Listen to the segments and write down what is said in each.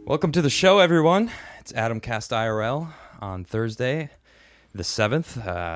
Welcome to the show, everyone. It's Adam Cast IRL on Thursday, the 7th,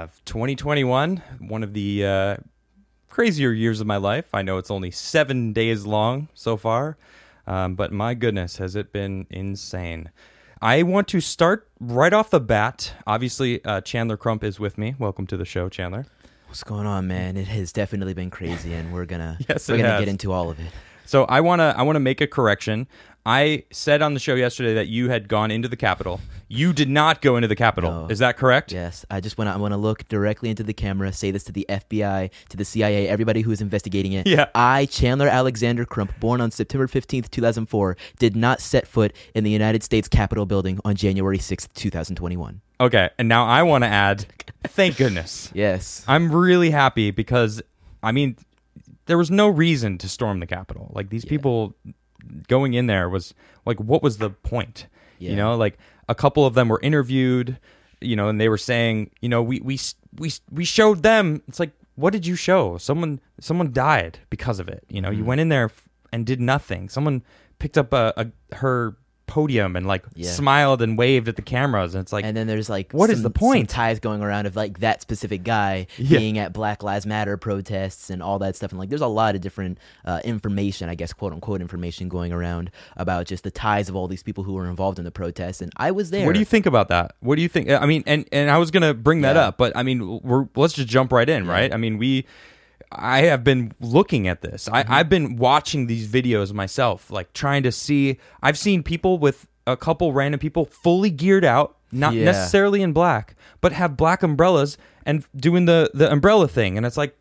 2021. One of the crazier years of my life. I know it's only 7 days long so far, but my goodness, has it been insane. I want to start right off the bat. Obviously, Chandler Crump is with me. Welcome to the show, Chandler. What's going on, man? It has definitely been crazy, and we're gonna Yes, get into all of it. So I wanna make a correction. I said on the show yesterday that you had gone into the Capitol. You did not go into the Capitol. No. Is that correct? Yes, I want to look directly into the camera, say this to the FBI, to the CIA, everybody who is investigating it. Yeah. I, Chandler Alexander Crump, born on September 15th, 2004, did not set foot in the United States Capitol building on January 6th, 2021. Okay, and now I want to add, thank goodness. Yes. I'm really happy because, I mean, there was no reason to storm the Capitol. Like, these people going in there was, like, what was the point? Yeah. You know, like, a couple of them were interviewed, you know, and they were saying, you know, we showed them. It's like, what did you show? Someone died because of it. You know, you went in there and did nothing. Someone picked up her podium and smiled and waved at the cameras, and it's like, and then there's what is the point? Some ties going around of like that specific guy being at Black Lives Matter protests and all that stuff, and like there's a lot of different information, I guess, quote unquote information going around about just the ties of all these people who were involved in the protests, and I was there. What do you think about that? What do you think? I mean, and I was gonna bring that up, but I mean, let's just jump right in, right? I mean, I have been looking at this. I've been watching these videos myself, like trying to see. I've seen people with a couple random people fully geared out, not necessarily in black, but have black umbrellas and doing the umbrella thing. And it's like,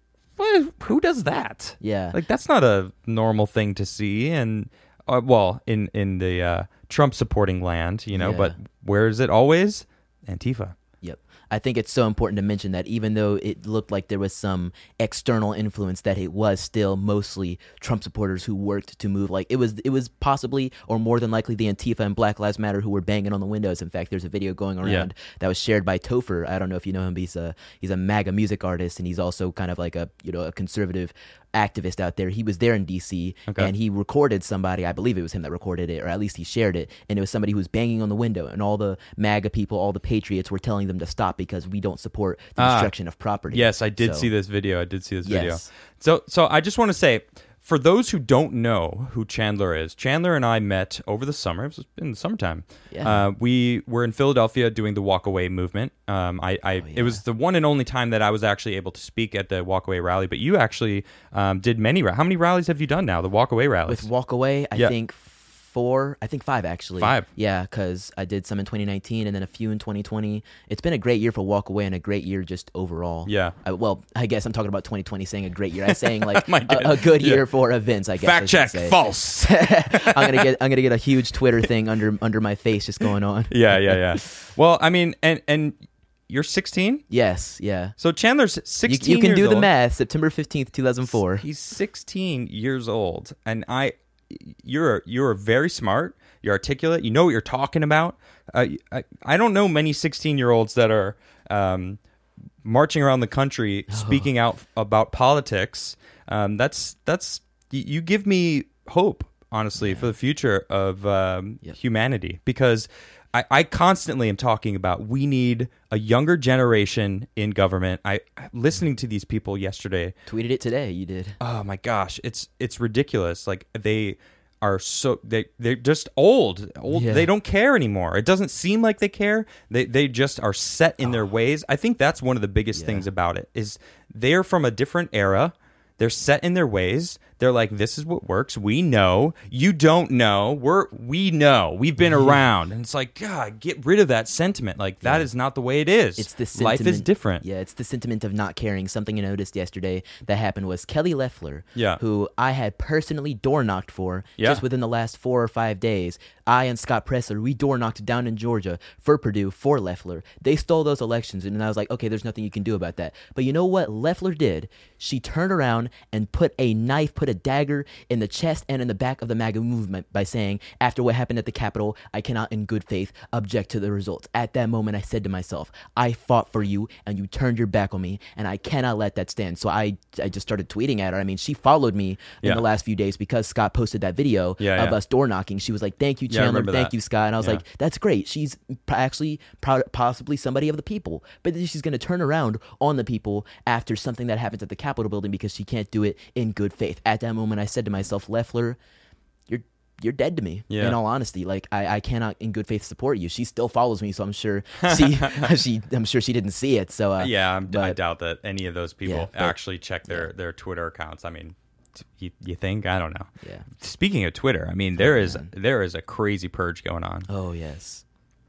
who does that? Yeah. Like, that's not a normal thing to see. And, in the Trump supporting land, you know, but where is it always? Antifa. Yep. I think it's so important to mention that even though it looked like there was some external influence, that it was still mostly Trump supporters who worked to move. Like it was possibly or more than likely the Antifa and Black Lives Matter who were banging on the windows. In fact, there's a video going around that was shared by Topher. I don't know if you know him, but he's a MAGA music artist, and he's also kind of like a conservative activist out there. He was there in DC and he recorded somebody. I believe it was him that recorded it, or at least he shared it, and it was somebody who was banging on the window, and all the MAGA people, all the patriots were telling them to stop because we don't support the destruction of property. Yes, I did see this video. So I just want to say, for those who don't know who Chandler is, Chandler and I met over the summer. It was in the summertime. Yeah. We were in Philadelphia doing the Walk Away movement. It was the one and only time that I was actually able to speak at the Walk Away rally. But you actually did many. How many rallies have you done now? The Walk Away rallies. With Walk Away, I think 4. I think 5 actually. 5. Yeah, because I did some in 2019 and then a few in 2020. It's been a great year for Walk Away and a great year just overall. Yeah. I guess I'm talking about 2020 saying a great year. I'm saying like a good year for events, I guess. Fact check, false. I'm gonna get a huge Twitter thing under my face just going on. Yeah. Well, I mean, and you're 16? Yes, yeah. So Chandler's 16 You can years do the old. math. September 15th, 2004. He's 16 years old, and you're very smart. You're articulate. You know what you're talking about. I don't know many 16-year-olds that are marching around the country speaking out about politics. You give me hope, honestly, for the future of humanity, because I constantly am talking about we need a younger generation in government. Listening to these people yesterday. Tweeted it today. You did. Oh my gosh, it's ridiculous. Like they are they're just old. Yeah. They don't care anymore. It doesn't seem like they care. They just are set in their ways. I think that's one of the biggest things about it is they're from a different era. They're set in their ways. They're like, this is what works. We know. You don't know. We know. We've been around. And it's like, God, get rid of that sentiment. Like, that is not the way it is. It's the sentiment. Life is different. Yeah, it's the sentiment of not caring. Something I noticed yesterday that happened was Kelly Loeffler, who I had personally door knocked for just within the last 4 or 5 days. I and Scott Presler, we door knocked down in Georgia for Purdue, for Loeffler. They stole those elections, and I was like, okay, there's nothing you can do about that. But you know what Loeffler did? She turned around and put a knife, put a dagger in the chest and in the back of the MAGA movement by saying, after what happened at the Capitol, I cannot in good faith object to the results. At that moment, I said to myself, I fought for you and you turned your back on me, and I cannot let that stand. So I just started tweeting at her. I mean, she followed me in the last few days because Scott posted that video of us door knocking. She was like, thank you, Chandler. Thank you, Scott. And I was like, that's great. She's actually possibly somebody of the people. But then she's going to turn around on the people after something that happens at the Capitol building because she can't do it in good faith. At that moment, I said to myself, Loeffler, you're dead to me. In all honesty, like I cannot in good faith support you. She still follows me, so I'm sure I'm sure she didn't see it. So I doubt that any of those people actually check their Twitter accounts. I mean, you think? I don't know. Yeah. Speaking of Twitter, I mean, there is a crazy purge going on. Oh yes.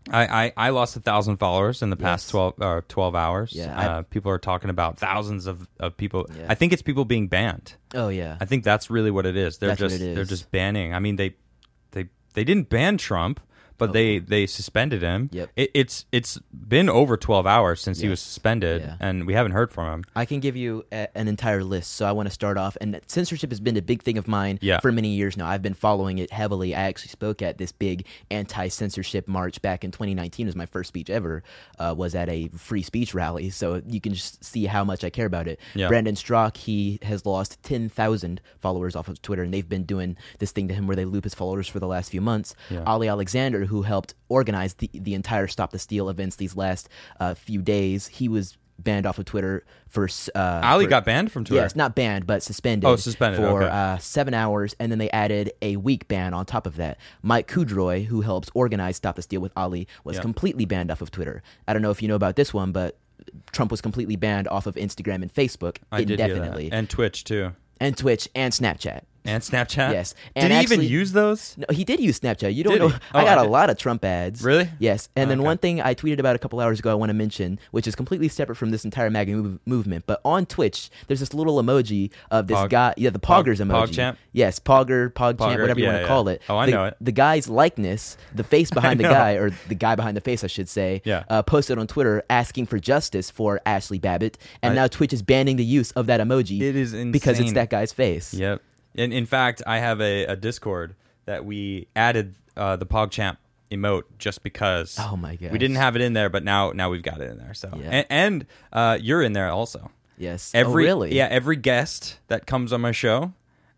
I lost 1,000 followers in the past 12 hours. Yeah, people are talking about thousands of people. Yeah. I think it's people being banned. Oh yeah. I think that's really what it is. They're just banning. I mean, they didn't ban Trump, but they suspended him. Yep. It's been over 12 hours since he was suspended, and we haven't heard from him. I can give you an entire list, so I want to start off. And censorship has been a big thing of mine for many years now. I've been following it heavily. I actually spoke at this big anti-censorship march back in 2019. It was my first speech ever. Was at a free speech rally, so you can just see how much I care about it. Yeah. Brandon Straka, he has lost 10,000 followers off of Twitter, and they've been doing this thing to him where they loop his followers for the last few months. Yeah. Ali Alexander, who helped organize the entire Stop the Steal events these last few days, he was banned off of Twitter for Ali got banned from Twitter. Yes, not banned, but suspended. Oh, suspended for 7 hours, and then they added a week ban on top of that. Mike Kudroy, who helps organize Stop the Steal with Ali, was completely banned off of Twitter. I don't know if you know about this one, but Trump was completely banned off of Instagram and Facebook indefinitely, and Twitch too, and Twitch and Snapchat. And Snapchat? Yes. And did he even use those? No, he did use Snapchat. You don't know. I got a lot of Trump ads. Really? Yes. And then one thing I tweeted about a couple hours ago I want to mention, which is completely separate from this entire MAGA movement, but on Twitch, there's this little emoji of this guy, the Poggers emoji. PogChamp? Yes, PogChamp, whatever you want to call it. Oh, I know it. The guy's likeness, the face behind the guy, or the guy behind the face, I should say, posted on Twitter asking for justice for Ashley Babbitt, and now Twitch is banning the use of that emoji. It is insane. Because it's that guy's face. Yep. And in fact, I have a Discord that we added the PogChamp emote just because. Oh my gosh. We didn't have it in there, but now we've got it in there. So and you're in there also. Yes. Really? Yeah. Every guest that comes on my show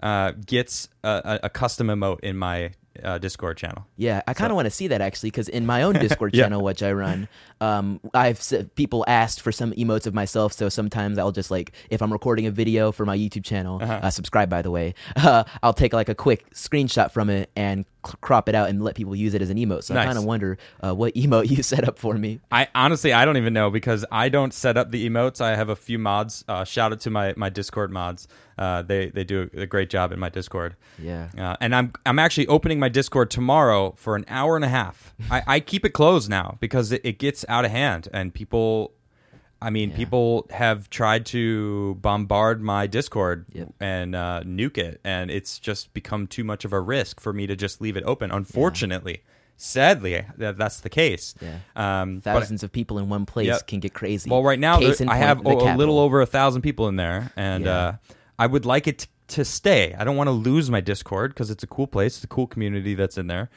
gets a custom emote in my Discord channel. Yeah, I kind of want to see that actually, because in my own Discord channel, which I run, people asked for some emotes of myself. So sometimes I'll just if I'm recording a video for my YouTube channel, subscribe by the way, I'll take a quick screenshot from it and crop it out and let people use it as an emote. So I kind of wonder what emote you set up for me. I honestly don't even know, because I don't set up the emotes. I have a few mods. Shout out to my Discord mods. They do a great job in my Discord. Yeah. And I'm actually opening my Discord tomorrow for an hour and a half. I keep it closed now because it gets out of hand, and people have tried to bombard my Discord and nuke it, and it's just become too much of a risk for me to just leave it open. Unfortunately, sadly, that's the case. Yeah. Thousands of people in one place can get crazy. Well, right now I have a little over 1,000 people in there, and I would like it to stay. I don't want to lose my Discord because it's a cool place. It's a cool community that's in there.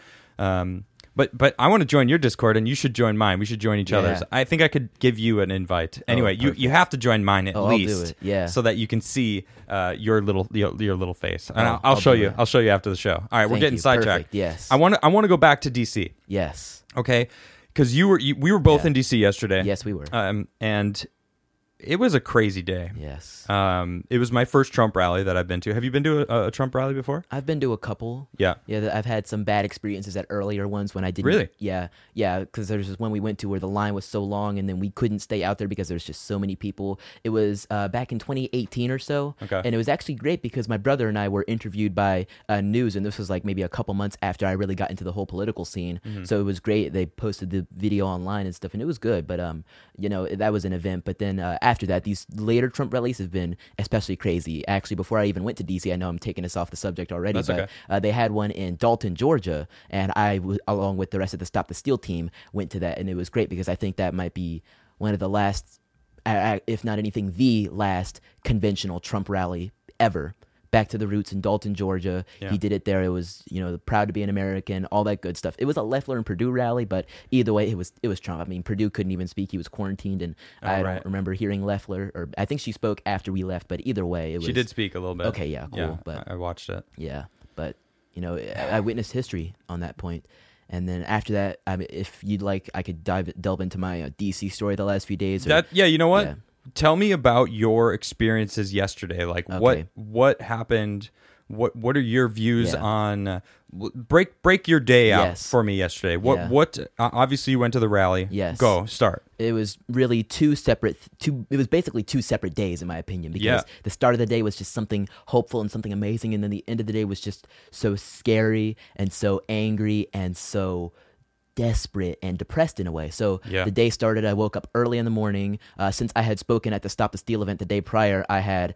But I want to join your Discord, and you should join mine. We should join each other's. I think I could give you an invite. Anyway, you have to join mine at least, I'll do it. Yeah, so that you can see your little face. And I'll show you. I'll show you after the show. All right, we're getting sidetracked. Perfect. Yes, I want to go back to DC. Yes. Okay, because we were both in DC yesterday. Yes, we were. And it was a crazy day. Yes. It was my first Trump rally that I've been to. Have you been to a Trump rally before? I've been to a couple. Yeah. Yeah, I've had some bad experiences at earlier ones when I didn't. Really? Yeah, because there's this one we went to where the line was so long, and then we couldn't stay out there because there's just so many people. It was back in 2018 or so. Okay. And it was actually great because my brother and I were interviewed by News, and this was maybe a couple months after I really got into the whole political scene. Mm-hmm. So it was great. They posted the video online and stuff, and it was good. But that was an event. But then after that, these later Trump rallies have been especially crazy. Actually, before I even went to DC, I know I'm taking us off the subject already, That's but okay. They had one in Dalton, Georgia, and I, along with the rest of the Stop the Steal team, went to that, and it was great because I think that might be one of the last, if not anything, the last conventional Trump rally ever. back to the roots in Dalton, Georgia. Yeah. He did it there. It was, proud to be an American, all that good stuff. It was a Loeffler and Purdue rally, but either way, it was Trump. I mean, Purdue couldn't even speak. He was quarantined, and I don't remember hearing Loeffler, or I think she spoke after we left, but either way, it was... She did speak a little bit. Okay, yeah, cool. Yeah, but I watched it. Yeah, but, I witnessed history on that point. And then after that, if you'd like, I could delve into my DC story the last few days. You know what? Yeah. Tell me about your experiences yesterday. Like what happened? What are your views on break your day out for me yesterday? What obviously you went to the rally. Yes. Go start. It was really it was basically two separate days in my opinion, because the start of the day was just something hopeful and something amazing, and then the end of the day was just so scary and so angry and so desperate and depressed in a way. So the day started, I woke up early in the morning. Since I had spoken at the Stop the Steal event the day prior, I had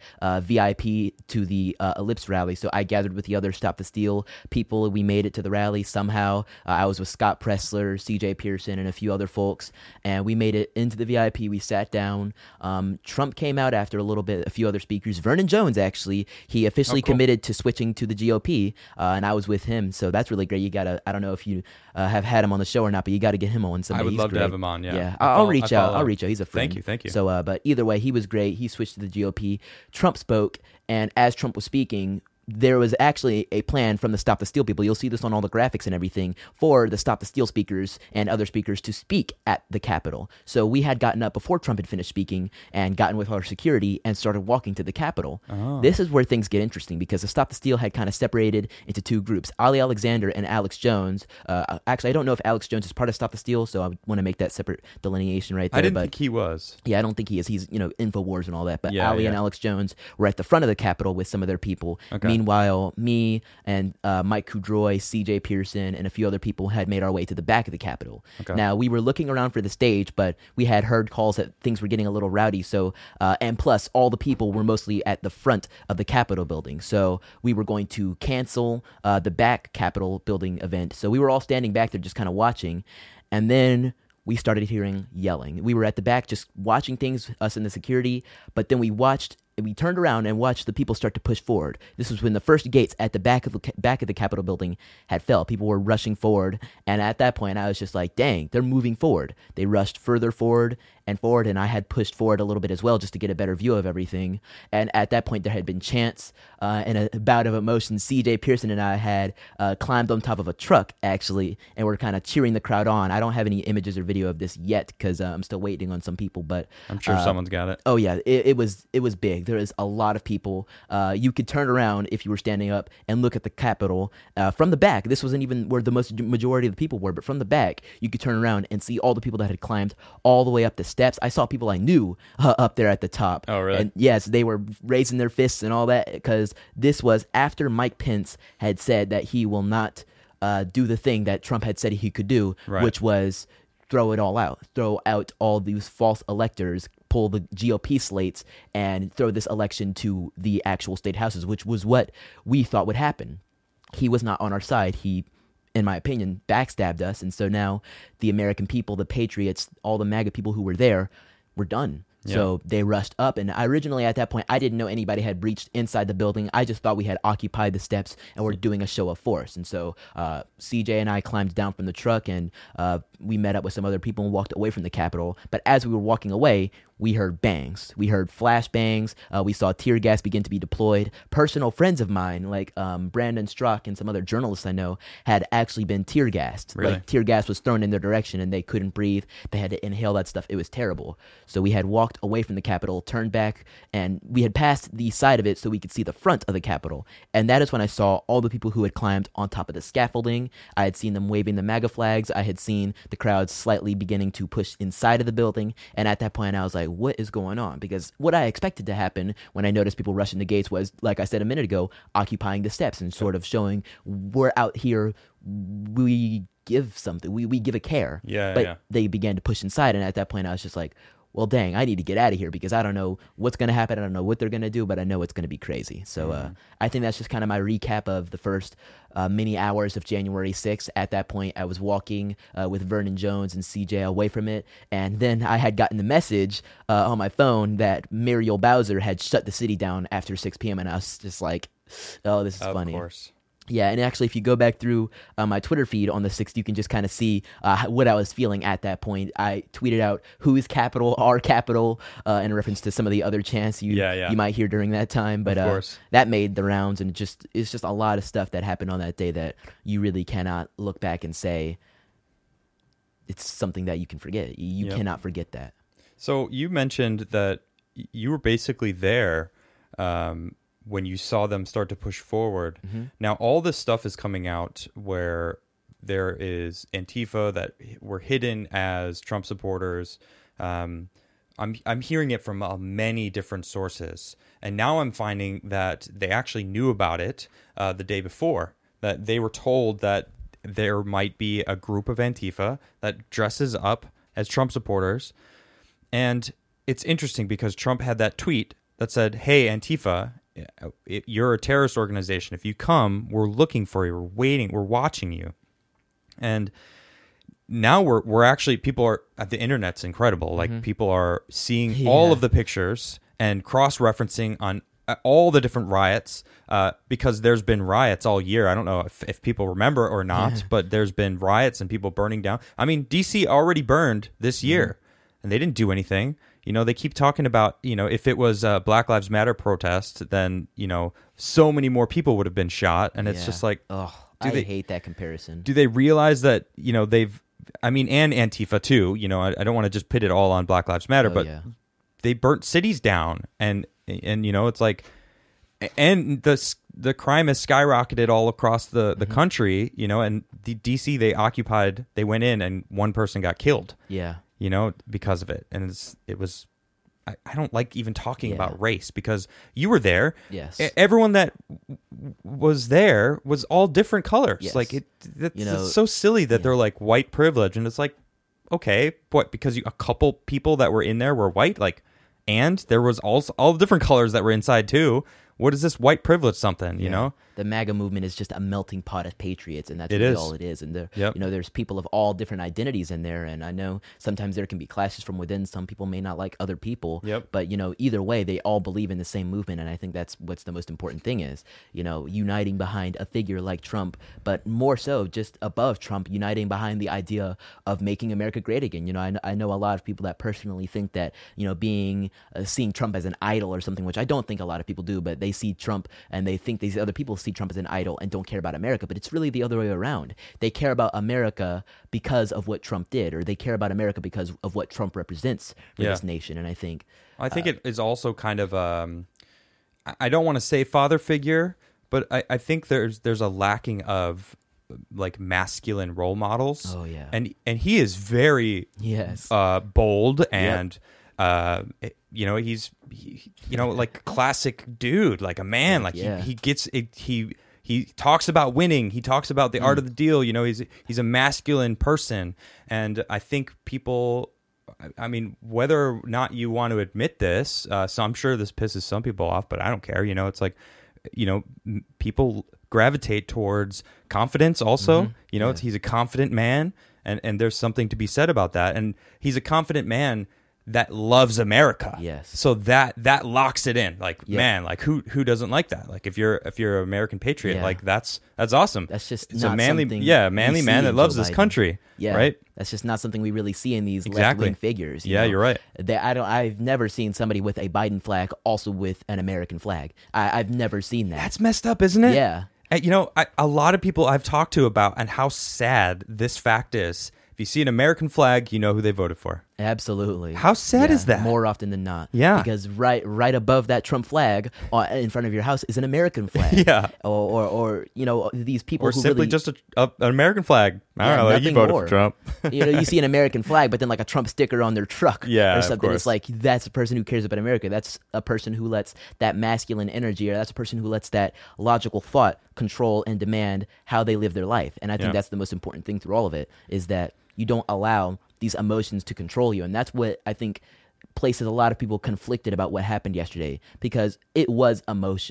VIP to the Ellipse rally. So I gathered with the other Stop the Steal people. We made it to the rally somehow. I was with Scott Pressler, CJ Pearson, and a few other folks. And we made it into the VIP. We sat down. Trump came out after a little bit, a few other speakers. Vernon Jones, actually, he officially committed to switching to the GOP. And I was with him. So that's really great. You got to, I don't know if you have had him on the show or not, but you got to get him on. I would love to have him on. Yeah, I'll reach out. He's a friend. Thank you. So, but either way, he was great. He switched to the GOP. Trump spoke, and as Trump was speaking, there was actually a plan from the Stop the Steal people. You'll see this on all the graphics and everything, for the Stop the Steal speakers and other speakers to speak at the Capitol. So we had gotten up before Trump had finished speaking and gotten with our security and started walking to the Capitol. Oh. This is where things get interesting, because the Stop the Steal had kind of separated into two groups, Ali Alexander and Alex Jones. Actually, I don't know if Alex Jones is part of Stop the Steal, so I want to make that separate delineation right there. I didn't think he was. Yeah, I don't think he is. He's, InfoWars and all that. But Ali and Alex Jones were at the front of the Capitol with some of their people. Okay. Meanwhile, me and Mike Kudroy, CJ Pearson, and a few other people had made our way to the back of the Capitol. Okay. Now, we were looking around for the stage, but we had heard calls that things were getting a little rowdy. So, and plus, all the people were mostly at the front of the Capitol building. So we were going to cancel the back Capitol building event. So we were all standing back there just kind of watching. And then we started hearing yelling. We were at the back just watching things, us and the security, but then we turned around and watched the people start to push forward. This was when the first gates at the back of the Capitol building had fell. People were rushing forward, and at that point, I was just like, dang, they're moving forward. They rushed further forward, and I had pushed forward a little bit as well just to get a better view of everything. And at that point, there had been chants and a bout of emotion. C.J. Pearson and I had climbed on top of a truck, actually, and we're kind of cheering the crowd on. I don't have any images or video of this yet because I'm still waiting on some people, but I'm sure someone's got it. Oh yeah, it was big. There is a lot of people. You could turn around if you were standing up and look at the Capitol from the back. This wasn't even where the majority of the people were, but from the back, you could turn around and see all the people that had climbed all the way up the steps. I saw people I knew up there at the top. Oh, really? And yes, they were raising their fists and all that, because this was after Mike Pence had said that he will not do the thing that Trump had said he could do, which was throw it all out, throw out all these false electors, pull the GOP slates, and throw this election to the actual state houses, which was what we thought would happen. He was not on our side. He, in my opinion, backstabbed us. And so now the American people, the patriots, all the MAGA people who were there, were done. Yeah. So they rushed up, and originally at that point, I didn't know anybody had breached inside the building. I just thought we had occupied the steps and were doing a show of force. And so CJ and I climbed down from the truck, and we met up with some other people and walked away from the Capitol. But as we were walking away, we heard bangs. We heard flash bangs. We saw tear gas begin to be deployed. Personal friends of mine, like Brandon Strzok and some other journalists I know, had actually been tear gassed. Really? Like, tear gas was thrown in their direction, and they couldn't breathe. They had to inhale that stuff. It was terrible. So we had walked away from the Capitol, turned back, and we had passed the side of it so we could see the front of the Capitol. And that is when I saw all the people who had climbed on top of the scaffolding. I had seen them waving the MAGA flags. I had seen the crowd slightly beginning to push inside of the building. And at that point, I was like, what is going on? Because what I expected to happen when I noticed people rushing the gates was, like I said a minute ago, occupying the steps and sort of showing we're out here, we give something, we give a care. But they began to push inside, and at that point I was just like, well, dang, I need to get out of here, because I don't know what's going to happen. I don't know what they're going to do, but I know it's going to be crazy. So I think that's just kind of my recap of the first many hours of January 6th. At that point, I was walking with Vernon Jones and CJ away from it, and then I had gotten the message on my phone that Muriel Bowser had shut the city down after 6 p.m., and I was just like, Oh, this is Of funny. course. Yeah, and actually, if you go back through my Twitter feed on the 6th, you can just kind of see what I was feeling at that point. I tweeted out "Who's capital? Our capital," in reference to some of the other chants you might hear during that time. But Of course. that made the rounds, and it's just a lot of stuff that happened on that day that you really cannot look back and say it's something that you can forget. You cannot forget that. So you mentioned that you were basically there when you saw them start to push forward. Mm-hmm. Now, all this stuff is coming out where there is Antifa that were hidden as Trump supporters. I'm hearing it from many different sources, and now I'm finding that they actually knew about it the day before. That they were told that there might be a group of Antifa that dresses up as Trump supporters. And it's interesting because Trump had that tweet that said, "Hey, Antifa, you're a terrorist organization. If you come, we're looking for you. We're waiting. We're watching you." And now we're actually, people are, the internet's incredible. Like, people are seeing all of the pictures and cross-referencing on all the different riots, because there's been riots all year. I don't know if people remember or not, but there's been riots and people burning down. I mean, DC already burned this year, and they didn't do anything. You know, they keep talking about, you know, if it was a Black Lives Matter protest, then, you know, so many more people would have been shot. And it's just like, I hate that comparison. do they realize that, you know, and Antifa too, you know, I don't want to just pit it all on Black Lives Matter, but they burnt cities down, and you know, it's like, and the crime has skyrocketed all across the country, you know, and the DC, they went in and one person got killed. Yeah. You know, because of it. And I don't like even talking about race, because you were there. Yes. Everyone that was there was all different colors. Yes. Like, it's so silly that they're like white privilege. And it's like, okay, what, because a couple people that were in there were white? Like, and there was also all different colors that were inside too. What is this white privilege something, you know? The MAGA movement is just a melting pot of patriots, and that's It really is. all it is. And you know, there's people of all different identities in there, and I know sometimes there can be clashes from within. Some people may not like other people, but you know, either way, they all believe in the same movement, and I think that's what's the most important thing is, you know, uniting behind a figure like Trump, but more so, just above Trump, uniting behind the idea of making America great again. You know, I know a lot of people that personally think that, you know, seeing Trump as an idol or something, which I don't think a lot of people do, but they see Trump and they think these other people see Trump as an idol and don't care about America. But it's really the other way around. They care about America because of what Trump did, or they care about America because of what Trump represents for this nation. And I think it is also kind of I don't want to say father figure, but I think there's a lacking of like masculine role models. Oh yeah. And he is very bold and you know, he's you know, like a classic dude, like a man, like he gets it, he talks about winning, he talks about the art of the deal, you know, he's a masculine person. And I think people, I mean, whether or not you want to admit this, so I'm sure this pisses some people off, but I don't care. You know, it's like, you know, people gravitate towards confidence also. You know, he's a confident man, and there's something to be said about that. And he's a confident man that loves America. Yes. So that locks it in. Like, man, like who doesn't like that? Like if you're an American patriot, like that's awesome. That's just it's not a manly something man that loves this country. Yeah. Right. That's just not something we really see in these left-wing figures. You know? You're right. I've never seen somebody with a Biden flag also with an American flag. I've never seen that. That's messed up, isn't it? Yeah. You know, a lot of people I've talked to about and how sad this fact is. If you see an American flag, you know who they voted for. Absolutely. How sad is that? More often than not. Yeah. Because right above that Trump flag in front of your house is an American flag. Yeah. Or you know, these people or who simply really, just an American flag. I don't know. You voted for Trump. You know, you see an American flag, but then like a Trump sticker on their truck or something. It's like, that's a person who cares about America. That's a person who lets that masculine energy, or that's a person who lets that logical thought control and demand how they live their life. And I think that's the most important thing through all of it, is that you don't allow these emotions to control you. And that's what I think places a lot of people conflicted about what happened yesterday, because it was emotion.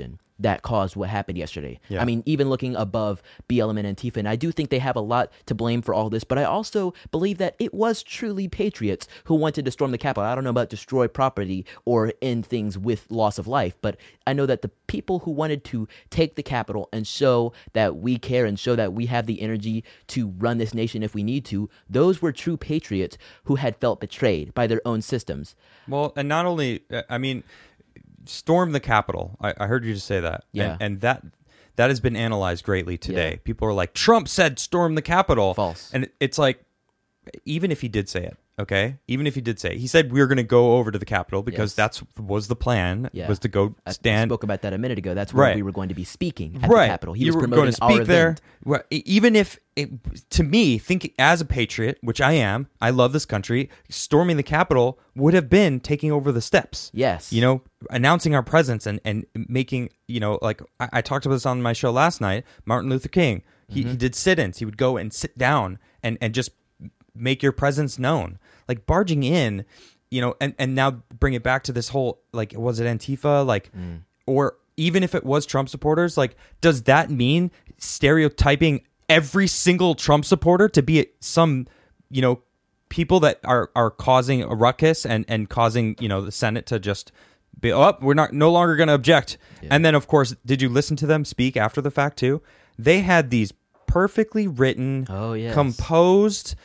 that caused what happened yesterday. Yeah. I mean, even looking above BLM and Antifa, and I do think they have a lot to blame for all this, but I also believe that it was truly patriots who wanted to storm the Capitol. I don't know about destroy property or end things with loss of life, but I know that the people who wanted to take the Capitol and show that we care and show that we have the energy to run this nation if we need to, those were true patriots who had felt betrayed by their own systems. Well, and not only, I mean, storm the Capitol. I heard you just say that. Yeah. And that has been analyzed greatly today. Yeah. People are like, Trump said storm the Capitol. False. And it's like, even if he did say it, okay? Even if he did say it, he said we were going to go over to the Capitol because Yes. that was the plan, Yeah. was to go I stand. spoke about that a minute ago. That's where Right. we were going to be speaking at Right. the Capitol. He You was were promoting going to speak our there. event. Well, even if, to me, think as a patriot, which I am, I love this country, storming the Capitol would have been taking over the steps. Yes. You know, announcing our presence and making, you know, like I talked about this on my show last night, Martin Luther King. He did sit-ins. He would go and sit down and just make your presence known. Like barging in, you know, and now bring it back to this whole, like, was it Antifa? Like, or even if it was Trump supporters, like, does that mean stereotyping every single Trump supporter to be some, you know, people that are causing a ruckus and causing, you know, the Senate to just be, oh, we're no longer going to object. Yeah. And then, of course, did you listen to them speak after the fact too? They had these perfectly written, Oh, yes. composed,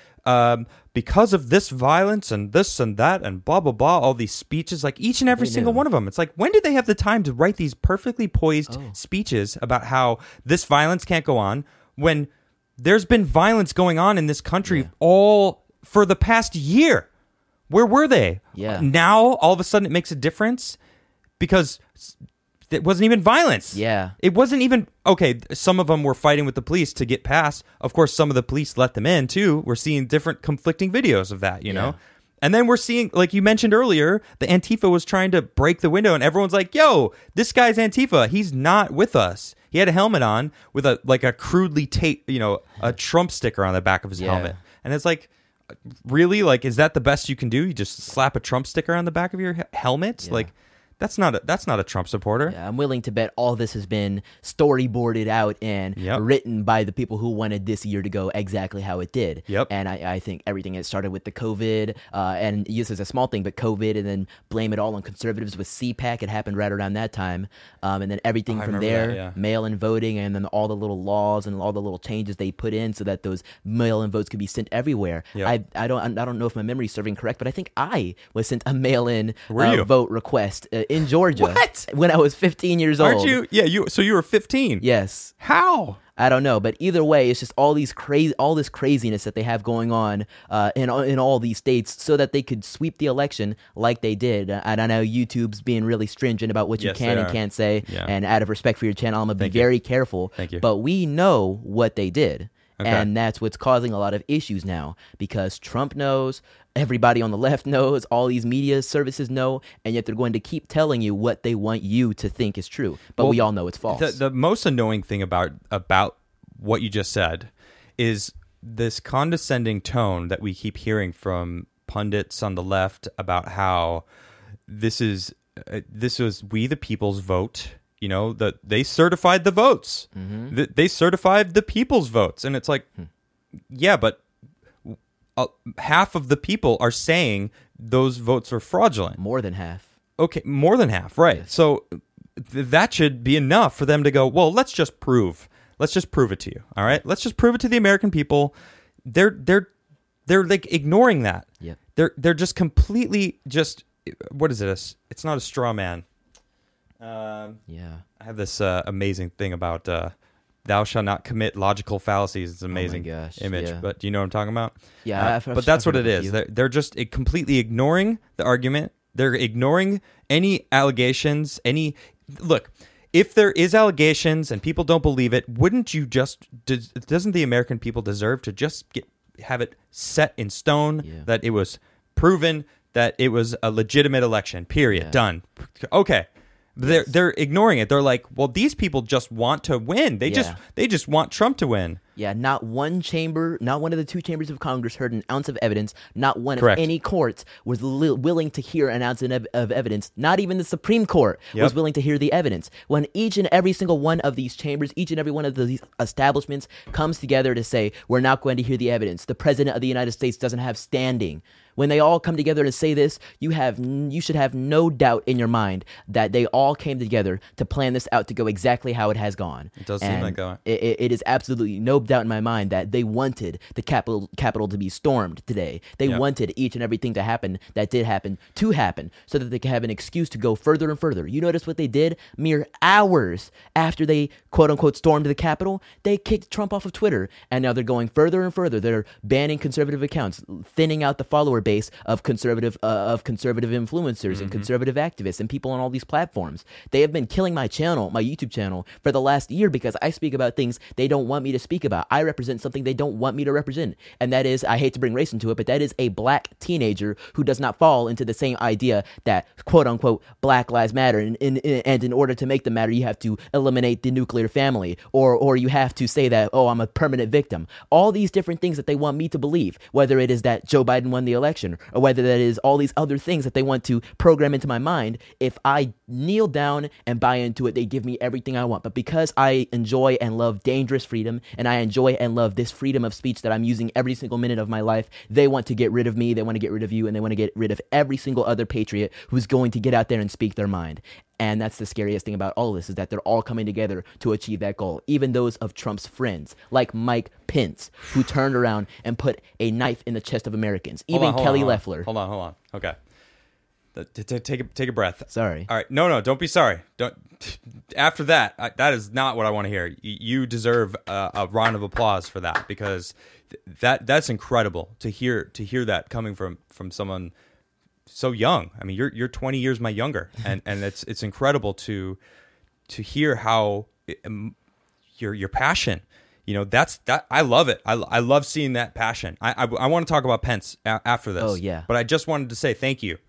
because of this violence and this and that and blah, blah, blah, all these speeches, like each and every They single knew. one of them. It's like, when did they have the time to write these perfectly poised Oh. speeches about how this violence can't go on when there's been violence going on in this country Yeah. all for the past year? Where were they? Yeah. Now, all of a sudden, it makes a difference because it wasn't even violence. Yeah. It wasn't even, okay, some of them were fighting with the police to get past. Of course, some of the police let them in, too. We're seeing different conflicting videos of that, you know? And then we're seeing, like you mentioned earlier, the Antifa was trying to break the window, and everyone's like, yo, this guy's Antifa. He's not with us. He had a helmet on with a crudely taped, you know, a Trump sticker on the back of his Yeah. helmet. And it's like, really? Like, is that the best you can do? You just slap a Trump sticker on the back of your helmet? Yeah. Like, that's not a Trump supporter. Yeah, I'm willing to bet all this has been storyboarded out and Yep. written by the people who wanted this year to go exactly how it did. Yep. And I think everything has started with the COVID, and this is a small thing, but COVID, and then blame it all on conservatives with CPAC. It happened right around that time. And then everything I from remember there, that, yeah. mail-in voting, and then all the little laws and all the little changes they put in so that those mail-in votes could be sent everywhere. Yep. I don't know if my memory's serving correct, but I think I was sent a mail-in Were you? vote request in Georgia. What? When I was 15 years old. Aren't you? Yeah, so you were 15. Yes. How? I don't know, but either way, it's just all this craziness that they have going on in all these states, so that they could sweep the election like they did. And I know YouTube's being really stringent about what you Yes, can they and are. can't say, Yeah. and out of respect for your channel, I'm gonna be Thank you. very careful. Thank you. But we know what they did. Okay. And that's what's causing a lot of issues now, because Trump knows, everybody on the left knows, all these media services know, and yet they're going to keep telling you what they want you to think is true. But Well, we all know it's false. The most annoying thing about what you just said is this condescending tone that we keep hearing from pundits on the left about how this was we the people's vote. You know, that they certified the votes. They certified the people's votes, and it's like, yeah, but half of the people are saying those votes are fraudulent. More than half. Okay, more than half, right? Yes. So that should be enough for them to go, well, let's just prove it to you. All right, let's just prove it to the American people. They're like ignoring that. Yep. They're just completely just, what is it? It's not a straw man. Yeah. I have this amazing thing about thou shalt not commit logical fallacies. It's an amazing gosh, image, yeah. but do you know what I'm talking about? Yeah, but that's what I've it heard of is. you. They're just completely ignoring the argument. They're ignoring any allegations. Look, if there is allegations and people don't believe it, wouldn't you doesn't the American people deserve to just have it set in stone Yeah. that it was proven that it was a legitimate election? Period. Yeah. Done. Okay. They're ignoring it. They're like, well, these people just want to win. They Yeah. just want Trump to win. Yeah, not one chamber, not one of the two chambers of Congress heard an ounce of evidence. Not one Correct. of any courts was willing to hear an ounce of evidence. Not even the Supreme Court Yep. was willing to hear the evidence. When each and every single one of these chambers, each and every one of these establishments comes together to say, we're not going to hear the evidence. The President of the United States doesn't have standing. When they all come together to say this, you should have no doubt in your mind that they all came together to plan this out to go exactly how it has gone. It does seem like that. It is absolutely no doubt in my mind that they wanted the Capitol to be stormed today. They Yeah. wanted each and everything to happen that did happen to happen so that they could have an excuse to go further and further. You notice what they did? Mere hours after they quote unquote stormed the Capitol, they kicked Trump off of Twitter, and now they're going further and further. They're banning conservative accounts, thinning out the follower base of conservative influencers and conservative activists and people on all these platforms. They have been killing my channel, my YouTube channel, for the last year because I speak about things they don't want me to speak about. I represent something they don't want me to represent, and that is, I hate to bring race into it, but that is a black teenager who does not fall into the same idea that quote unquote Black Lives Matter, and in order to make them matter, you have to eliminate the nuclear family, or you have to say that, oh, I'm a permanent victim. All these different things that they want me to believe, whether it is that Joe Biden won the election, or whether that is all these other things that they want to program into my mind. If I kneel down and buy into it, they give me everything I want. But because I enjoy and love dangerous freedom, and I enjoy and love this freedom of speech that I'm using every single minute of my life, they want to get rid of me, they want to get rid of you, and they want to get rid of every single other patriot who's going to get out there and speak their mind. And that's the scariest thing about all of this, is that they're all coming together to achieve that goal. Even those of Trump's friends, like Mike Pence, who turned around and put a knife in the chest of Americans. Even Kelly Loeffler. Hold on. Okay. Take a breath. Sorry. All right. No, don't be sorry. Don't. After that, that is not what I want to hear. You deserve a round of applause for that, because that's incredible to hear that coming from someone so young. I mean, you're 20 years my younger, and it's incredible to hear how your passion. You know, that I love it. I love seeing that passion. I want to talk about Pence after this. Oh yeah. But I just wanted to say thank you,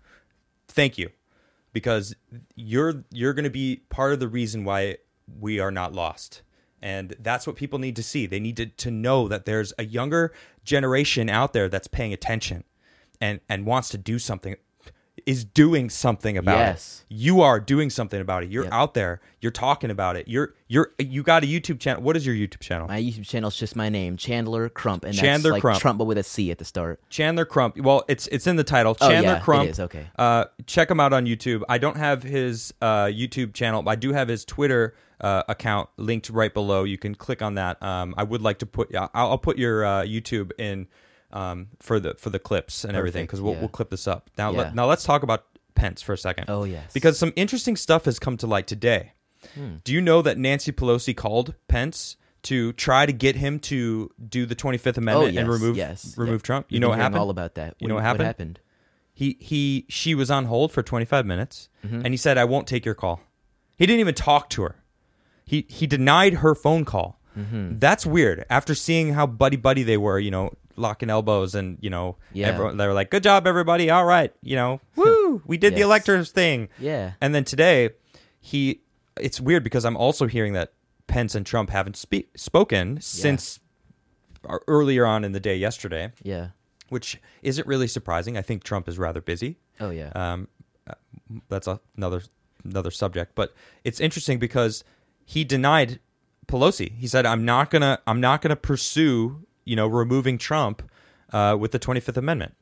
because you're going to be part of the reason why we are not lost. And that's what people need to see. They need to know that there's a younger generation out there that's paying attention and wants to do something, is doing something about Yes. it. You are doing something about it. You're Yep. out there. You're talking about it. You got a YouTube channel. What is your YouTube channel? My YouTube channel is just my name, Chandler Crump, and Chandler that's like Crump. Trump but with a C at the start. Chandler Crump. Well, it's in the title. Oh, Chandler yeah, Crump. it is, okay. Check him out on YouTube. I don't have his YouTube channel. I do have his Twitter account linked right below. You can click on that. I would like to put. I'll put your YouTube in for the clips and everything, because we'll clip this up now. Yeah. Now let's talk about Pence for a second. Oh, yes. Because some interesting stuff has come to light today. Do you know that Nancy Pelosi called Pence to try to get him to do the 25th Amendment and remove Trump? You We've know been what hearing happened? all about that. You know what happened? She was on hold for 25 minutes, and he said, "I won't take your call." He didn't even talk to her. He denied her phone call. That's weird. After seeing how buddy they were, you know, locking elbows, and you know, everyone, they were like, "Good job, everybody! All right, you know, woo, we did the Yes. electors thing." Yeah. And then today, it's weird because I'm also hearing that Pence and Trump haven't spoken since earlier on in the day yesterday. Yeah. Which isn't really surprising. I think Trump is rather busy. Oh yeah. That's another subject, but it's interesting because he denied Pelosi. He said, "I'm not gonna pursue, you know, removing Trump with the 25th Amendment."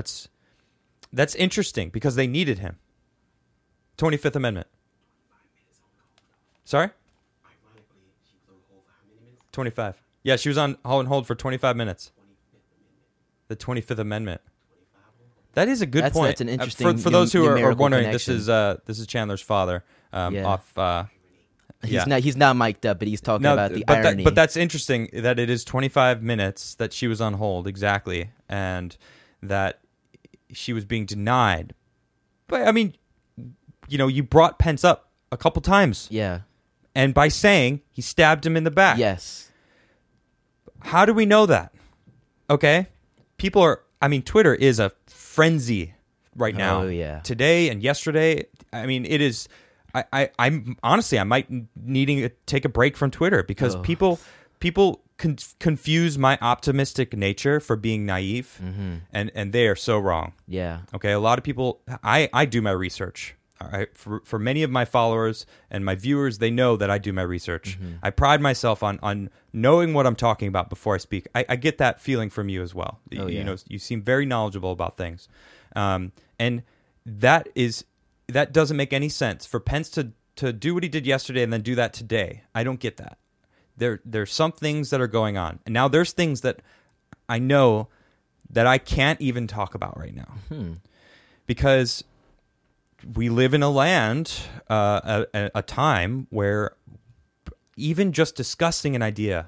That's interesting because they needed him. 25th Amendment. Sorry? 25. Yeah, she was on hold for 25 minutes. The 25th Amendment. That is a good point. That's an interesting for those who are numerical wondering. connection. This is Chandler's father. Off. He's not mic'd up, but he's talking about the but irony. but that's interesting that it is 25 minutes that she was on hold, exactly, and that she was being denied. But I mean, you know, you brought Pence up a couple times, yeah. and by saying he stabbed him in the back. Yes. How do we know that? Okay, people are. I mean, Twitter is a frenzy right now. Oh yeah. Today and yesterday. I mean, it is. I'm honestly, I might needing to take a break from Twitter because people confuse my optimistic nature for being naive, and they are so wrong. Yeah. Okay, a lot of people. I do my research. All right, for many of my followers and my viewers, they know that I do my research. I pride myself on knowing what I'm talking about before I speak. I get that feeling from you as well. Oh, yeah. You know, you seem very knowledgeable about things, and that doesn't make any sense for Pence to do what he did yesterday and then do that today. I don't get that. There's some things that are going on, and now there's things that I know that I can't even talk about right now because we live in a land, a time where even just discussing an idea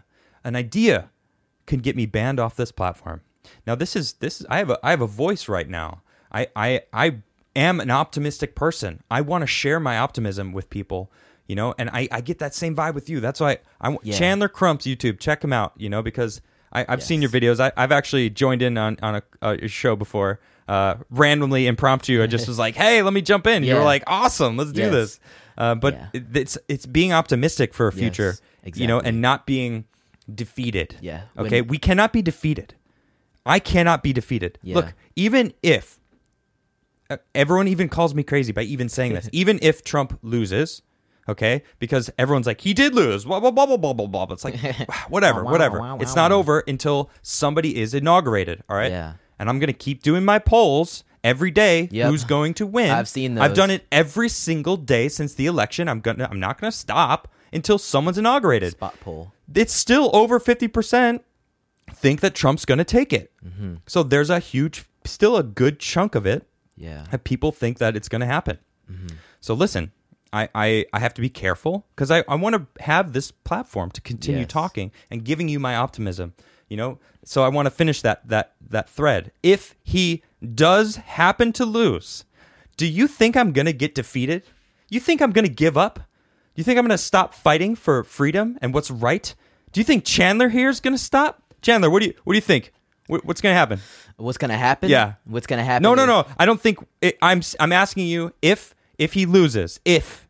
can get me banned off this platform. Now this is I have a voice right now. I am an optimistic person. I want to share my optimism with people, you know, and I get that same vibe with you. That's why Chandler Crump's YouTube, check him out, you know, because I've seen your videos. I've actually joined in on a show before. Randomly, impromptu, I just was like, "Hey, let me jump in." You were like, "Awesome, let's do this." But it's being optimistic for a future, you know, and not being defeated. Yeah. Okay, we cannot be defeated. I cannot be defeated. Yeah. Look, even if everyone even calls me crazy by even saying this, even if Trump loses. Okay, because everyone's like, he did lose, blah, blah, blah, blah, blah, blah, blah. It's like, whatever. It's not over until somebody is inaugurated, all right? Yeah. And I'm going to keep doing my polls every day. Yep. Who's going to win? I've seen those. I've done it every single day since the election. I'm not going to stop until someone's inaugurated. Spot poll. It's still over 50% think that Trump's going to take it. So there's still a good chunk of it that people think that it's going to happen. So listen. I have to be careful because I want to have this platform to continue talking and giving you my optimism, you know? So I want to finish that thread. If he does happen to lose, do you think I'm going to get defeated? You think I'm going to give up? You think I'm going to stop fighting for freedom and what's right? Do you think Chandler here is going to stop? Chandler, what do you think? What's going to happen? What's going to happen? Yeah. What's going to happen? No. I don't think I'm asking you if he loses, if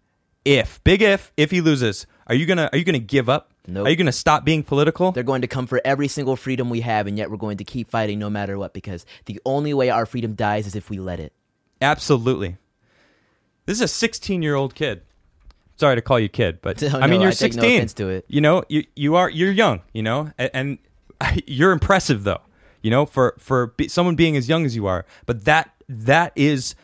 he loses, are you gonna give up? Nope. Are you gonna stop being political? They're going to come for every single freedom we have, and yet we're going to keep fighting no matter what, because the only way our freedom dies is if we let it. Absolutely. This is a 16-year-old kid. Sorry to call you kid, but I mean you're 16. Take no offense to it. You know, you're young. You know, and you're impressive though. You know, for someone being as young as you are. But that is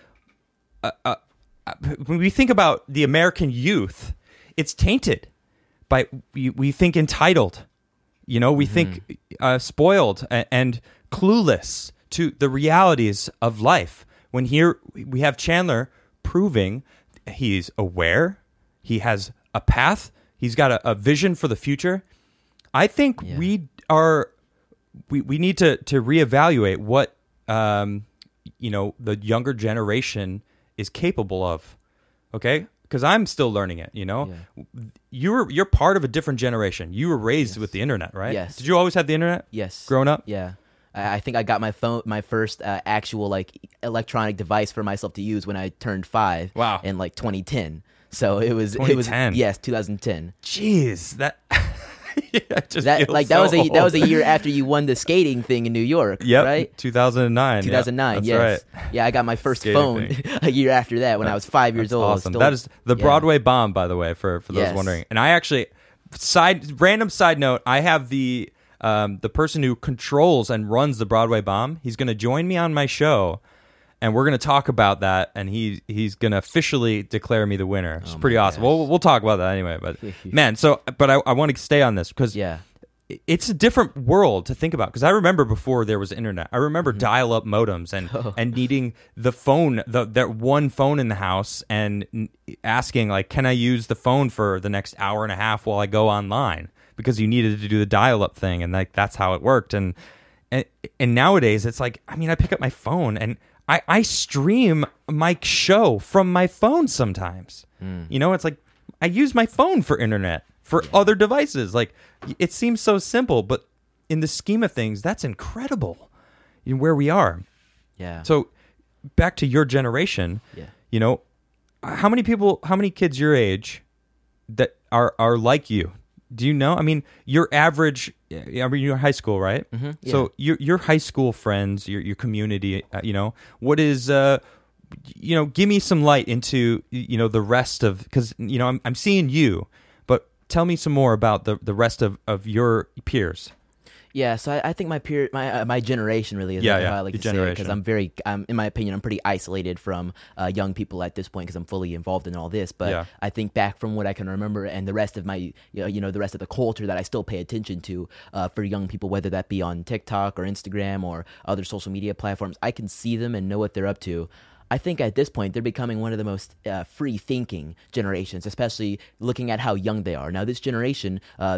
when we think about the American youth, it's tainted by we think entitled, you know, we think spoiled and clueless to the realities of life. When here we have Chandler proving he's aware, he has a path, he's got a vision for the future. I think we need to reevaluate what you know, the younger generation is capable of, okay? Because I'm still learning it, you know? Yeah. You're part of a different generation. You were raised with the internet, right? Yes. Did you always have the internet? Yes. Growing up? Yeah. I think I got my first actual like electronic device for myself to use when I turned 5. Wow. In like 2010. So it was 2010. Yes, 2010. Jeez, that that was a year after you won the skating thing in New York, right? 2009. 2009, That's yes. right. Yeah, I got my first Skating phone thing. a year after that when I was 5 years old. Awesome. That is the Broadway bomb, by the way, for those wondering. And I actually random side note, I have the person who controls and runs the Broadway bomb. He's going to join me on my show, and we're going to talk about that, and he's going to officially declare me the winner. It's pretty awesome. We'll talk about that anyway. But man, I want to stay on this because it's a different world to think about. Because I remember before there was internet, I remember dial-up modems and needing the phone, that one phone in the house, and asking like, can I use the phone for the next hour and a half while I go online? Because you needed to do the dial-up thing, and like that's how it worked. And nowadays it's like, I mean, I pick up my phone and I stream my show from my phone sometimes. You know, it's like I use my phone for internet, for other devices. Like, it seems so simple, but in the scheme of things, that's incredible in where we are. Yeah. So back to your generation, you know, how many kids your age that are like you, Do you know? I mean, your average. I mean, you're high school, right? Mm-hmm, yeah. So your high school friends, your community. What is give me some light into the rest of, because I'm seeing you, but tell me some more about the rest of your peers. Yeah, so I think my generation really is how I like to say it, because in my opinion, I'm pretty isolated from young people at this point because I'm fully involved in all this. But I think back from what I can remember, and the rest of my, the rest of the culture that I still pay attention to for young people, whether that be on TikTok or Instagram or other social media platforms, I can see them and know what they're up to. I think at this point, they're becoming one of the most free-thinking generations, especially looking at how young they are. Now, this Generation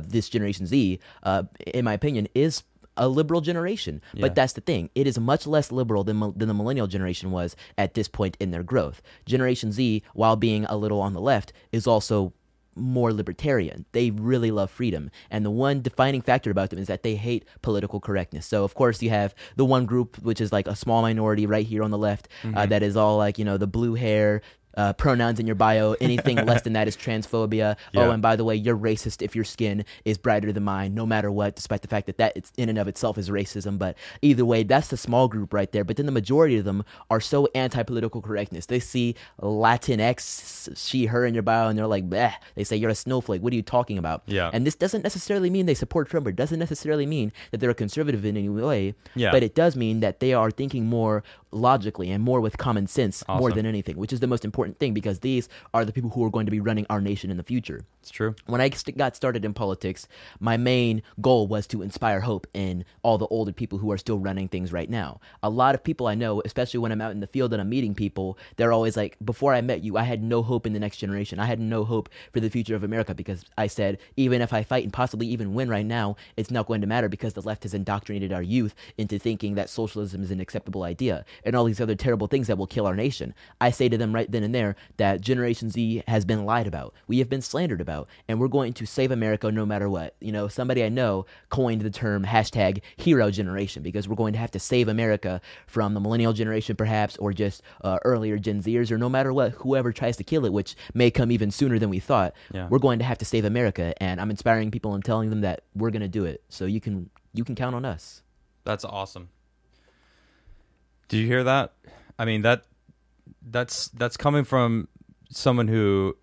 Z, in my opinion, is a liberal generation. But that's the thing. It is much less liberal than the millennial generation was at this point in their growth. Generation Z, while being a little on the left, is also more libertarian. They really love freedom, and the one defining factor about them is that they hate political correctness. So of course you have the one group, which is like a small minority right here on the left, that is all like the blue hair, pronouns in your bio, anything less than that is transphobia. Oh, and by the way, you're racist if your skin is brighter than mine, no matter what, despite the fact that it's in and of itself is racism. But either way, that's the small group right there. But then the majority of them are so anti-political correctness. They see Latinx, she, her in your bio, and they're like, bleh. They say, you're a snowflake. What are you talking about? Yeah. And this doesn't necessarily mean they support Trump, or doesn't necessarily mean that they're a conservative in any way. Yeah. But it does mean that they are thinking more logically and more with common sense more than anything, which is the most important thing, because these are the people who are going to be running our nation in the future. It's true. When I got started in politics, my main goal was to inspire hope in all the older people who are still running things right now. A lot of people I know, especially when I'm out in the field and I'm meeting people, they're always like, before I met you, I had no hope in the next generation. I had no hope for the future of America, because I said, even if I fight and possibly even win right now, it's not going to matter, because the left has indoctrinated our youth into thinking that socialism is an acceptable idea and all these other terrible things that will kill our nation. I say to them right then and there that Generation Z has been lied about. We have been slandered about, and we're going to save America no matter what. Somebody I know coined the term #hero generation, because we're going to have to save America from the millennial generation perhaps, or just earlier Gen Zers, or no matter what, whoever tries to kill it, which may come even sooner than we thought. We're going to have to save America, and I'm inspiring people and telling them that we're going to do it. So you can count on us. That's awesome. Did you hear that? I mean, that's coming from someone who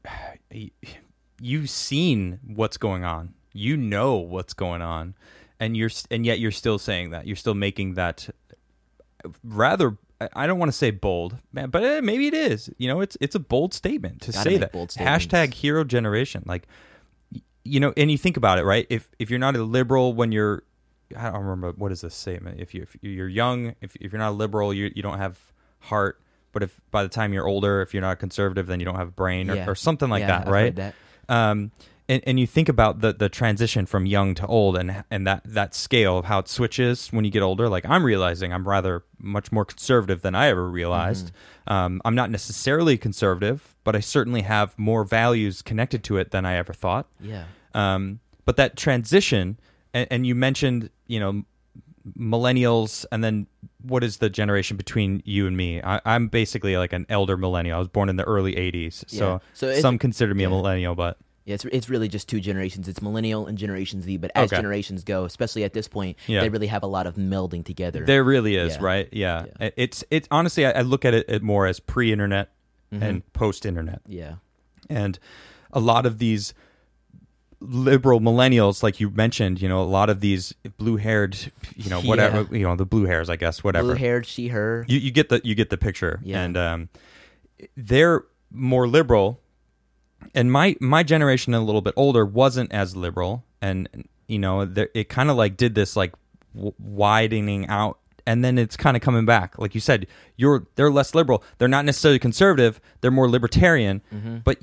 you've seen what's going on. You know what's going on, and yet you're still saying that. You're still making that rather, I don't want to say bold, man, but maybe it is. It's a bold statement to say that. #hero generation. Like, and you think about it, right? If you're not a liberal when you're, I don't remember, what is this statement? If you're young, if you're not a liberal, you don't have heart. But if by the time you're older, if you're not a conservative, then you don't have a brain, or something like that, right? I've heard that. And you think about the transition from young to old, and that scale of how it switches when you get older. Like, I'm realizing I'm rather much more conservative than I ever realized. I'm not necessarily conservative, but I certainly have more values connected to it than I ever thought. Yeah. But that transition, and you mentioned, millennials, and then what is the generation between you and me? I'm basically like an elder millennial. I was born in the early 80s, so some consider me a millennial, but yeah, it's really just two generations. It's millennial and Generation Z, but as generations go, especially at this point, they really have a lot of melding together. There really is, right? Yeah. It's honestly, I look at it more as pre-internet and post-internet. Yeah. And a lot of these liberal millennials, like you mentioned, a lot of these blue-haired, whatever, the blue hairs, I guess, whatever. Blue-haired, she, her. You get the picture. Yeah. And they're more liberal, and my generation, a little bit older, wasn't as liberal, and it kind of like did this like widening out, and then it's kind of coming back. Like you said, they're less liberal. They're not necessarily conservative. They're more libertarian. But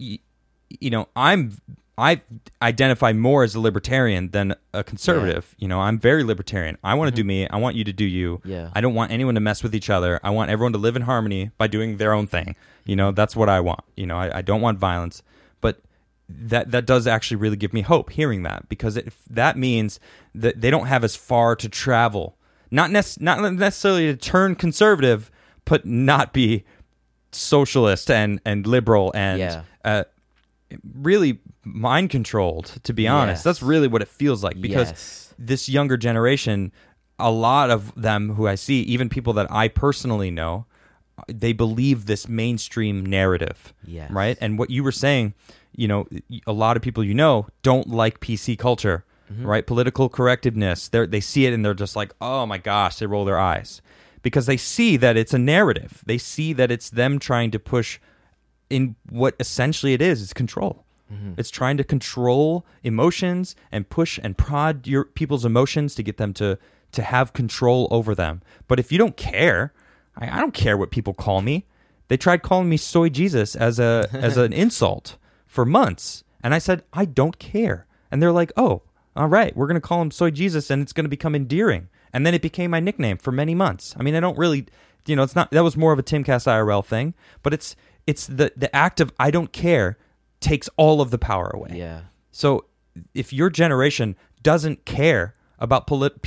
I identify more as a libertarian than a conservative. I'm very libertarian. I want to do me. I want you to do you. Yeah. I don't want anyone to mess with each other. I want everyone to live in harmony by doing their own thing. That's what I want. I don't want violence. But that does actually really give me hope hearing that, because that means that they don't have as far to travel. Not necessarily to turn conservative, but not be socialist and liberal and really mind controlled, to be honest. Yes. That's really what it feels like, because Yes. this younger generation, a lot of them who I see, even people that I personally know, they believe this mainstream narrative, Yes. right? And what you were saying, a lot of people don't like PC culture, right? Political correctiveness. They see it and they're just like, oh my gosh, they roll their eyes because they see that it's a narrative. They see that it's them trying to push in what essentially it is control. It's trying to control emotions and push and prod your people's emotions to get them to have control over them. But if you don't care, I don't care what people call me. They tried calling me Soy Jesus as an insult for months, and I said I don't care. And they're like, "Oh, all right, we're going to call him Soy Jesus, and it's going to become endearing." And then it became my nickname for many months. I mean, I don't really, it's not. That was more of a Timcast IRL thing, but it's the act of I don't care takes all of the power away. Yeah. So if your generation doesn't care about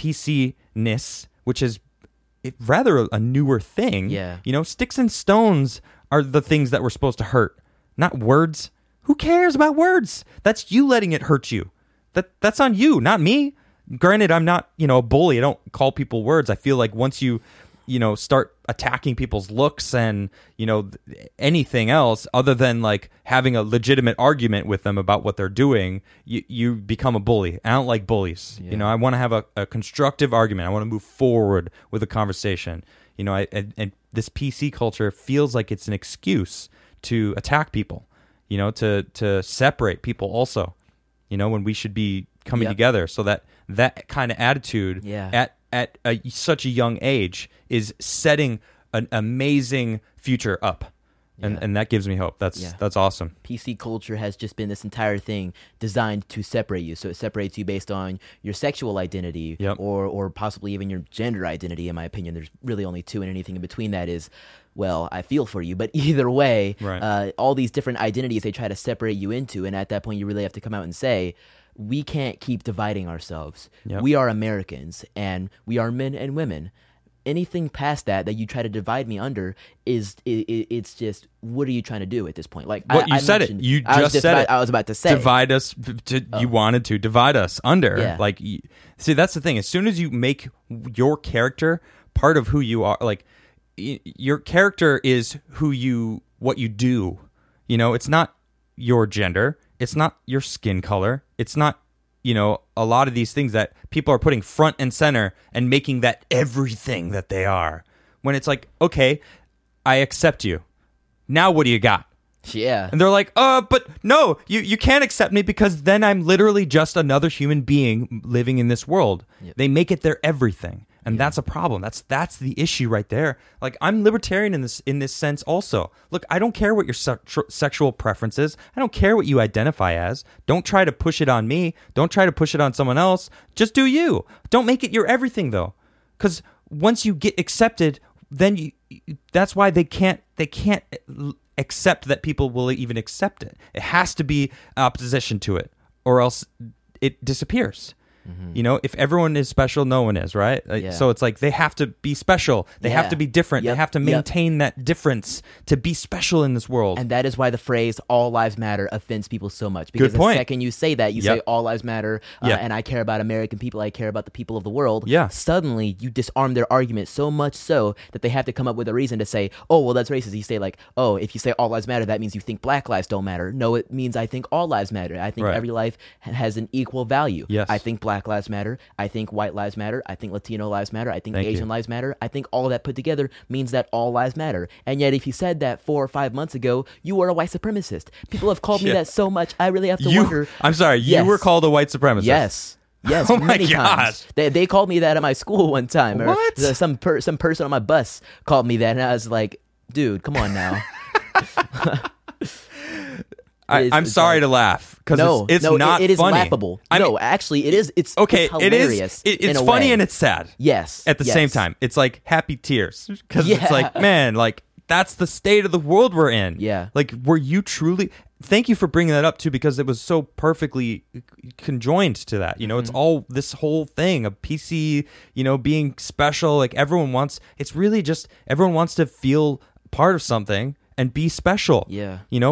PC-ness, which is rather a newer thing, Yeah. Sticks and stones are the things that were supposed to hurt, not words. Who cares about words? That's you letting it hurt you. That's on you, not me. Granted, I'm not, a bully. I don't call people words. I feel like once you start attacking people's looks and, anything else other than like having a legitimate argument with them about what they're doing, you become a bully. I don't like bullies. Yeah. I want to have a constructive argument. I want to move forward with a conversation. And this PC culture feels like it's an excuse to attack people, to separate people also, when we should be coming Yep. together. So that kind of attitude Yeah. at such a young age is setting an amazing future up. And that gives me hope. That's awesome. PC culture has just been this entire thing designed to separate you. So it separates you based on your sexual identity Yep. or possibly even your gender identity, in my opinion. There's really only two, and anything in between that is, well, I feel for you. But either way, Right. all these different identities they try to separate you into. And at that point, you really have to come out and say, we can't keep dividing ourselves. Yep. We are Americans, and we are men and women. Anything past that you try to divide me under it's just, what are you trying to do at this point? Like What you said it. mentioned- You I was just said it. I was about to say Divide us. You wanted to divide us under. Yeah. Like, see, that's the thing. As soon as you make your character part of who you are, like your character is what you do. It's not your gender. It's not your skin color. It's not, a lot of these things that people are putting front and center and making that everything that they are. When it's like, okay, I accept you. Now what do you got? Yeah. And they're like, but no, you can't accept me because then I'm literally just another human being living in this world. Yep. They make it their everything. And that's a problem. That's the issue right there. Like, I'm libertarian in this sense also. Look, I don't care what your sexual preference is. I don't care what you identify as. Don't try to push it on me. Don't try to push it on someone else. Just do you. Don't make it your everything, though. Because once you get accepted, then that's why they can't accept that people will even accept it. It has to be opposition to it, or else it disappears. If everyone is special, no one is, right? Yeah. So it's like they have to be special. They have Yeah. to be different. Yep. They have to maintain that difference to be special in this world. And that is why the phrase "all lives matter" offends people so much. Because Good point. the second you say that, you Yep. say "all lives matter," Yeah. and I care about American people, I care about the people of the world. Yeah. Suddenly, you disarm their argument so much so that they have to come up with a reason to say, "Oh, well, that's racist." You say like, "Oh, if you say all lives matter, that means you think black lives don't matter." No, it means I think all lives matter. I think Right. every life has an equal value. Yes. I think black lives matter. I think white lives matter. I think Latino lives matter. I think Thank Asian you. lives matter. I think all of that put together means that all lives matter. And yet, if you said that 4 or 5 months ago, you were a white supremacist. People have called me Yeah. that so much, I really have to wonder. I'm sorry, you Yes. were called a white supremacist. Yes. Yes, Oh my many gosh. times. They called me that at my school one time. Or What? some person on my bus called me that, and I was like, dude, come on now. I'm sorry to laugh because it's not it is funny. laughable. I mean, No, actually, it is. It's okay. It's It hilarious. is. in It's a funny way. and it's sad. Yes. At the yes. same time, it's like happy tears because Yeah. it's like, man, like that's the state of the world we're in. Yeah. Like, were you truly? Thank you for bringing that up too, because it was so perfectly conjoined to that. It's all this whole thing of PC, being special. Like everyone wants. It's really just everyone wants to feel part of something and be special. Yeah. But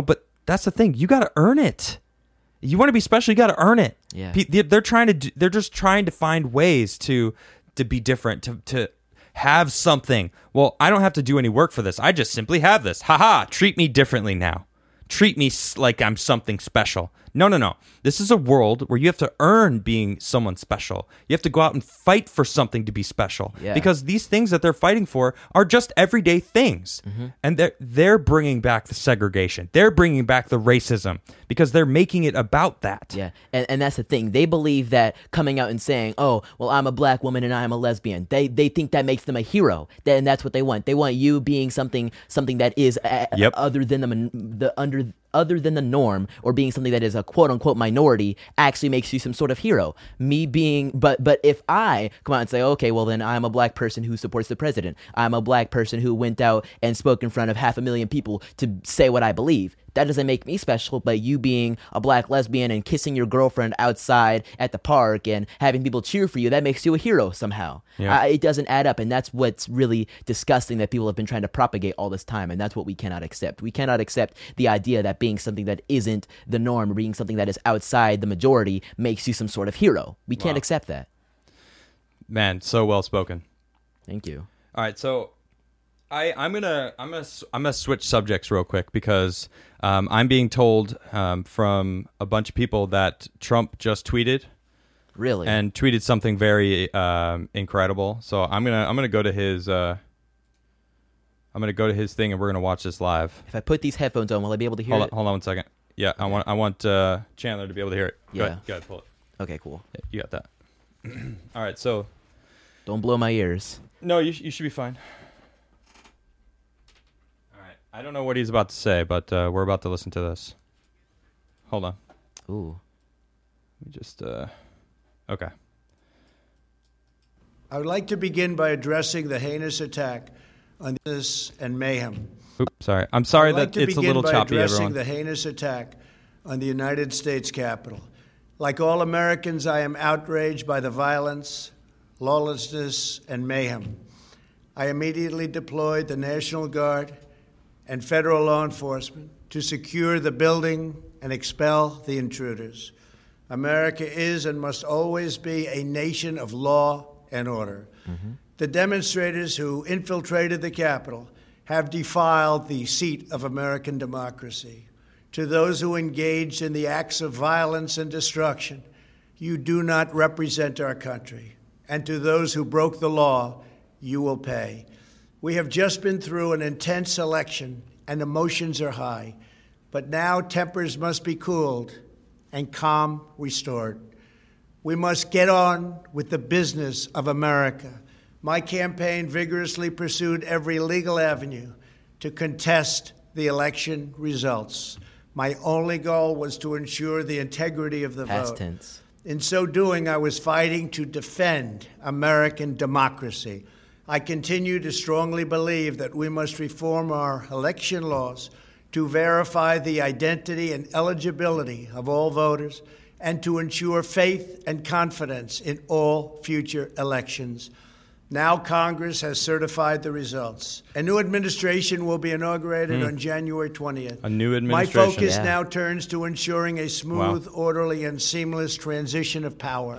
That's the thing. You got to earn it. You want to be special, you got to earn it. Yeah. They're just trying to find ways to be different, to have something. Well, I don't have to do any work for this. I just simply have this. Haha, treat me differently now. Treat me like I'm something special. No. This is a world where you have to earn being someone special. You have to go out and fight for something to be special. Yeah. Because these things that they're fighting for are just everyday things. And they're bringing back the segregation. They're bringing back the racism because they're making it about that. Yeah, and that's the thing. They believe that coming out and saying, "Oh, well, I'm a black woman and I'm a lesbian," they think that makes them a hero. And that's what they want. They want you being something that is other than other than the norm, or being something that is a quote unquote minority, actually makes you some sort of hero. Me being, but if I come out and say, okay, well then I'm a black person who supports the president. I'm a black person who went out and spoke in front of 500,000 people to say what I believe. That doesn't make me special, but you being a black lesbian and kissing your girlfriend outside at the park and having people cheer for you, that makes you a hero somehow. Yeah. It doesn't add up, and that's what's really disgusting that people have been trying to propagate all this time, and that's what we cannot accept. We cannot accept the idea that being something that isn't the norm or being something that is outside the majority makes you some sort of hero. We can't accept that. Man, so well spoken. Thank you. All right, so I'm gonna switch subjects real quick because I'm being told from a bunch of people that Trump just tweeted. Really? And tweeted something very incredible. So I'm gonna go to his thing and we're gonna watch this live. If I put these headphones on, will I be able to hear it? Hold on 1 second. Yeah, I want Chandler to be able to hear it. Yeah. Go ahead, pull it. Okay, cool. Yeah, you got that. All right, so Don't blow my ears. no, you should be fine. All right, I don't know what he's about to say, but we're about to listen to this. Hold on. Ooh. Let me just okay. I would like to begin by addressing the heinous attack on this and mayhem. Oops, sorry. I'm sorry I'd like that to it's a begin little by choppy, addressing everyone. the heinous attack on the United States Capitol. Like all Americans, I am outraged by the violence, lawlessness, and mayhem. I immediately deployed the National Guard and federal law enforcement to secure the building and expel the intruders. America is and must always be a nation of law and order. The demonstrators who infiltrated the Capitol have defiled the seat of American democracy. To those who engaged in the acts of violence and destruction, you do not represent our country. And to those who broke the law, you will pay. We have just been through an intense election and emotions are high, but now tempers must be cooled and calm restored. We must get on with the business of America. My campaign vigorously pursued every legal avenue to contest the election results. My only goal was to ensure the integrity of the Past vote. tense. In so doing, I was fighting to defend American democracy. I continue to strongly believe that we must reform our election laws to verify the identity and eligibility of all voters and to ensure faith and confidence in all future elections. Now Congress has certified the results. A new administration will be inaugurated on January 20th. A new My administration. focus Yeah. now turns to ensuring a smooth, orderly, and seamless transition of power.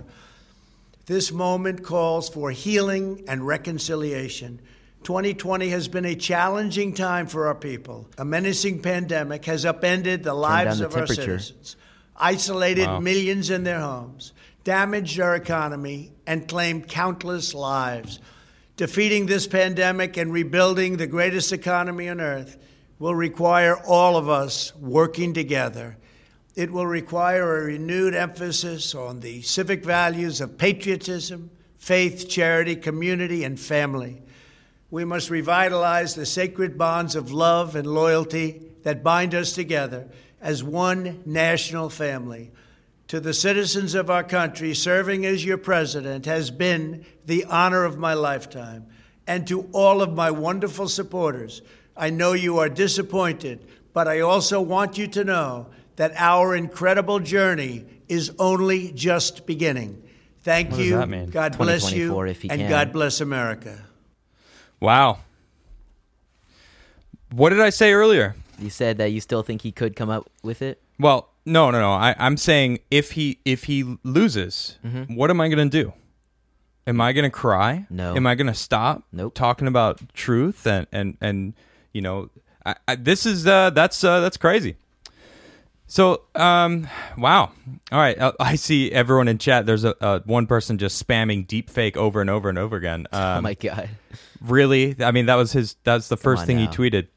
This moment calls for healing and reconciliation. 2020 has been a challenging time for our people. A menacing pandemic has upended the lives down of the our temperature. citizens, isolated Wow. millions in their homes, damaged our economy, and claimed countless lives. Defeating this pandemic and rebuilding the greatest economy on earth will require all of us working together. It will require a renewed emphasis on the civic values of patriotism, faith, charity, community, and family. We must revitalize the sacred bonds of love and loyalty that bind us together as one national family. To the citizens of our country, serving as your president has been the honor of my lifetime. And to all of my wonderful supporters, I know you are disappointed, but I also want you to know that our incredible journey is only just beginning. Thank What does you. that mean? God bless you. 2024 if he And can. God bless America. Wow. What did I say earlier? You said that you still think he could come up with it. Well, no. I'm saying if he loses, what am I going to do? Am I going to cry? No. Am I going to stop? Nope. Talking about truth and you know, this is that's crazy. So, wow. All right. I see everyone in chat. There's a one person just spamming deep fake over and over and over again. Oh my God. Really? I mean, that's the first thing he now. tweeted.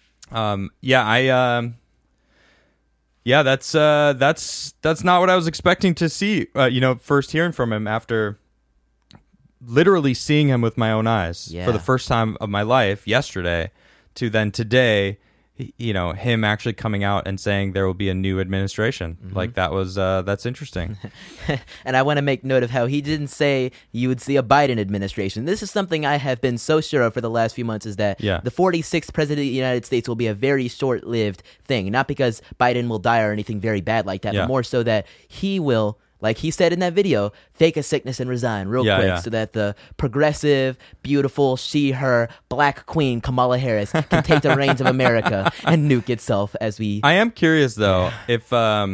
Yeah, that's not what I was expecting to see. First hearing from him after literally seeing him with my own eyes for the first time of my life yesterday, to then today, him actually coming out and saying there will be a new administration. Like that's interesting. And I want to make note of how he didn't say you would see a Biden administration. This is something I have been so sure of for the last few months, is that the 46th president of the United States will be a very short-lived thing. Not because Biden will die or anything very bad like that, but more so that he will, like he said in that video, fake a sickness and resign real quick so that the progressive, beautiful, she, her, black queen Kamala Harris can take the reins of America and nuke itself as we... I am curious, though, if...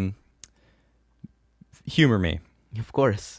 humor me. Of course.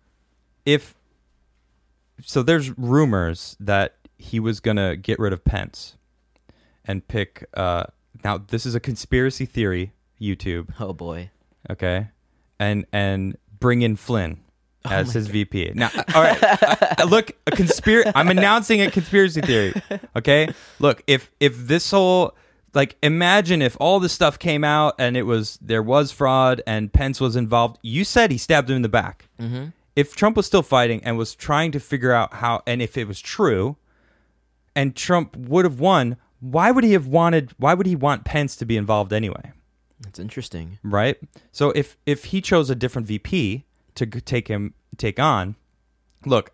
So there's rumors that he was going to get rid of Pence and pick... now, this is a conspiracy theory, YouTube. Oh, boy. Okay? And bring in Flynn as his VP. Now, all right, look, I'm announcing a conspiracy theory. Okay, look, if this whole, like, imagine if all this stuff came out and there was fraud and Pence was involved. You said he stabbed him in the back. Mm-hmm. If Trump was still fighting and was trying to figure out how, and if it was true, and Trump would have won, why would he want Pence to be involved anyway? That's interesting. Right? So if he chose a different VP to take on, look,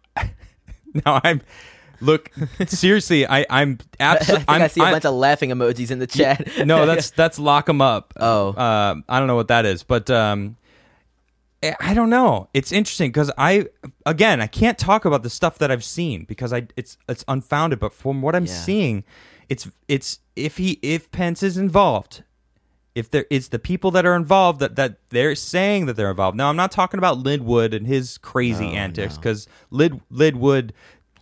seriously, I'm absolutely... I see a bunch of laughing emojis in the chat. No, that's lock him up. Oh. I don't know what that is, but I don't know. It's interesting because I can't talk about the stuff that I've seen because it's unfounded, but from what I'm seeing, it's if Pence is involved, if it's the people that are involved that they're saying that they're involved. Now, I'm not talking about Linwood and his crazy antics, because Linwood.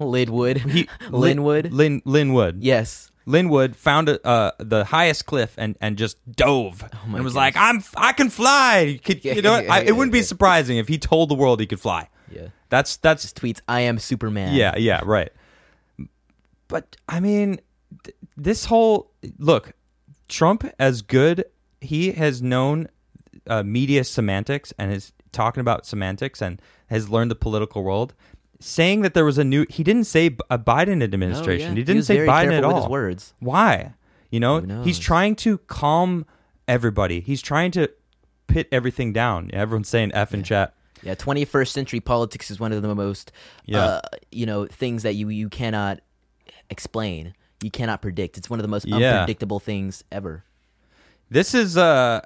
Yes. Linwood found the highest cliff and just dove and was like, I can fly. It wouldn't be surprising if he told the world he could fly. Yeah. That's just tweets, I am Superman. Yeah, right. But I mean, this whole look, Trump, as good, he has known media semantics and is talking about semantics and has learned the political world. Saying that there was he didn't say a Biden administration. No, yeah. He didn't say Biden at all. With his words. Why? He's trying to calm everybody. He's trying to pit everything down. Everyone's saying F in chat. Yeah, 21st century politics is one of the most, things that you cannot explain. You cannot predict. It's one of the most unpredictable things ever. This is I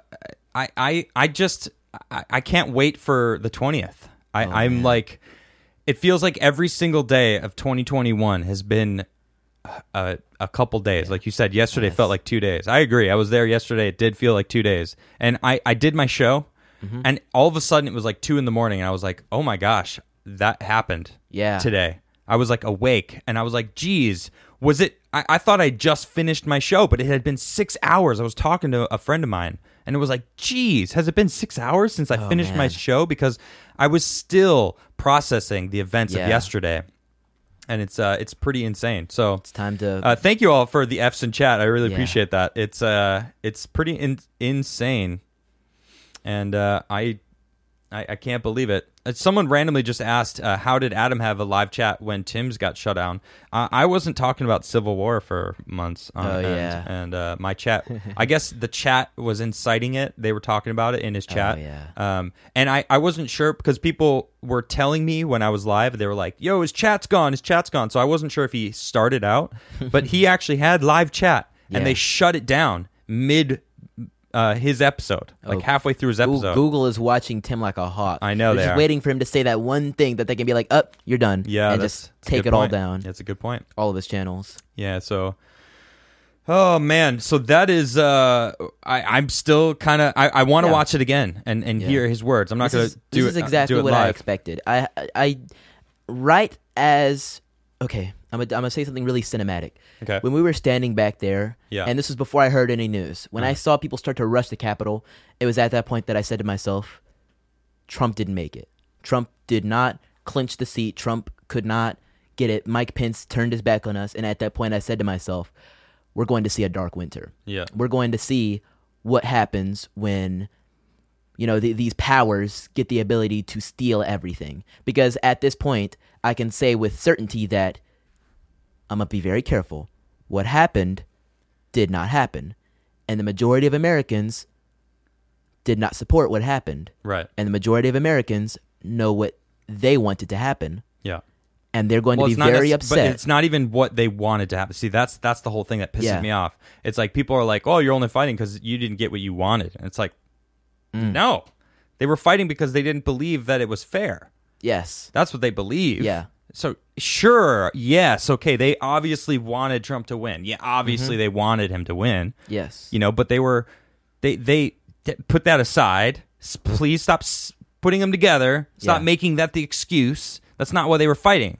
can't wait for the 20th. I'm like, it feels like every single day of 2021 has been a couple days. Like you said, yesterday felt like 2 days. I agree. I was there yesterday. It did feel like 2 days. And I did my show, and all of a sudden it was like 2 a.m, and I was like, oh my gosh, that happened today. I was like awake, and I was like, geez, was it... I thought I just finished my show, but it had been 6 hours. I was talking to a friend of mine, and it was like, geez, has it been 6 hours since I finished my show? Because I was still processing the events of yesterday, and it's pretty insane. So it's time to... thank you all for the Fs in chat. I really appreciate that. It's pretty insane, and I can't believe it. Someone randomly just asked, how did Adam have a live chat when Tim's got shut down? I wasn't talking about Civil War for months on end. And my chat, I guess the chat was inciting it. They were talking about it in his chat. And I wasn't sure because people were telling me when I was live, they were like, yo, his chat's gone. So I wasn't sure if he started out, but he actually had live chat and they shut it down mid his episode, like halfway through his episode. Google is watching Tim like a hawk. I know they're just waiting for him to say that one thing that they can be like, you're done. Yeah, and just take it all down. That's a good point. All of his channels. Yeah, so Oh man, so that is I'm still kind of I want to watch it again and hear his words. I'm not going to do it. This is exactly do it what live. I expected. I right as okay, I'm gonna say something really cinematic. Okay. When we were standing back there, and this was before I heard any news. When I saw people start to rush the Capitol, it was at that point that I said to myself, Trump didn't make it. Trump did not clinch the seat. Trump could not get it. Mike Pence turned his back on us, and at that point I said to myself, we're going to see a dark winter. Yeah. We're going to see what happens when, these powers get the ability to steal everything. Because at this point, I can say with certainty that I'm going to be very careful. What happened did not happen. And the majority of Americans did not support what happened. Right. And the majority of Americans know what they wanted to happen. Yeah. And they're going to be it's not very necess- upset. But it's not even what they wanted to happen. See, that's the whole thing that pisses me off. It's like people are like, "Oh, you're only fighting because you didn't get what you wanted." And it's like, no, they were fighting because they didn't believe that it was fair. Yes. That's what they believe. Yeah. So sure, yes, okay. They obviously wanted Trump to win. Yeah, obviously they wanted him to win. Yes. But they put that aside. Please stop putting them together. Stop making that the excuse. That's not why they were fighting.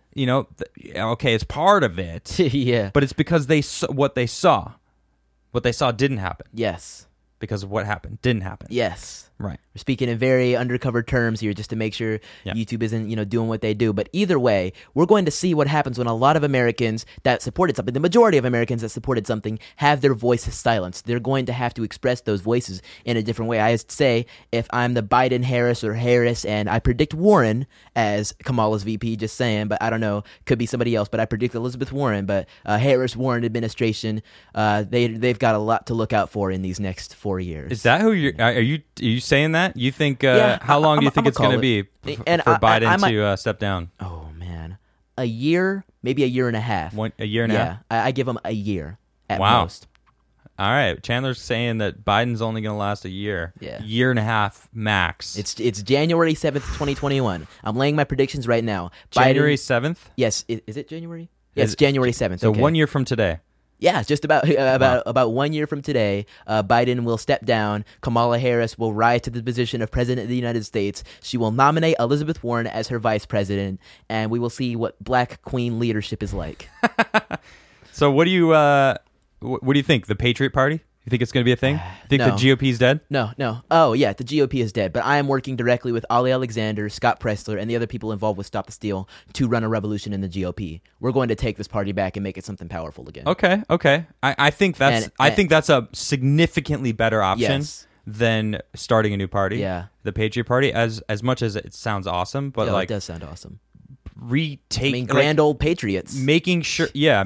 Okay, it's part of it. Yeah. But it's because what they saw didn't happen. Yes. Because of what happened didn't happen. Yes. Right. We're speaking in very undercover terms here just to make sure YouTube isn't, doing what they do. But either way, we're going to see what happens when a lot of Americans that supported something, the majority of Americans that supported something, have their voices silenced. They're going to have to express those voices in a different way. I say if I'm the Biden-Harris or Harris, and I predict Warren as Kamala's VP, just saying, but I don't know, could be somebody else, but I predict Elizabeth Warren. But Harris-Warren administration, they've got a lot to look out for in these next 4 years. Is that who are you saying that? You think how long do you think it's going to be for Biden to step down? Oh man, a year, maybe a year and a half. A year and a half? Yeah, I give him a year at Wow. most. All right, Chandler's saying that Biden's only going to last a year. Yeah. Year and a half max. It's January 7th, 2021. I'm laying my predictions right now. January Biden, 7th? Yes, is it January? Yes, January 7th. So okay. 1 year from today. Yeah, just about 1 year from today, Biden will step down. Kamala Harris will rise to the position of President of the United States. She will nominate Elizabeth Warren as her vice president, and we will see what Black Queen leadership is like. So what do you think? The Patriot Party? You think it's going to be a thing? You think No. the GOP's dead? No. Oh, yeah, the GOP is dead. But I am working directly with Ali Alexander, Scott Pressler, and the other people involved with Stop the Steal to run a revolution in the GOP. We're going to take this party back and make it something powerful again. Okay. I think that's a significantly better option Yes. than starting a new party. Yeah. The Patriot Party, as much as it sounds awesome, but Oh, like it does sound awesome. retake Grand old patriots. making sure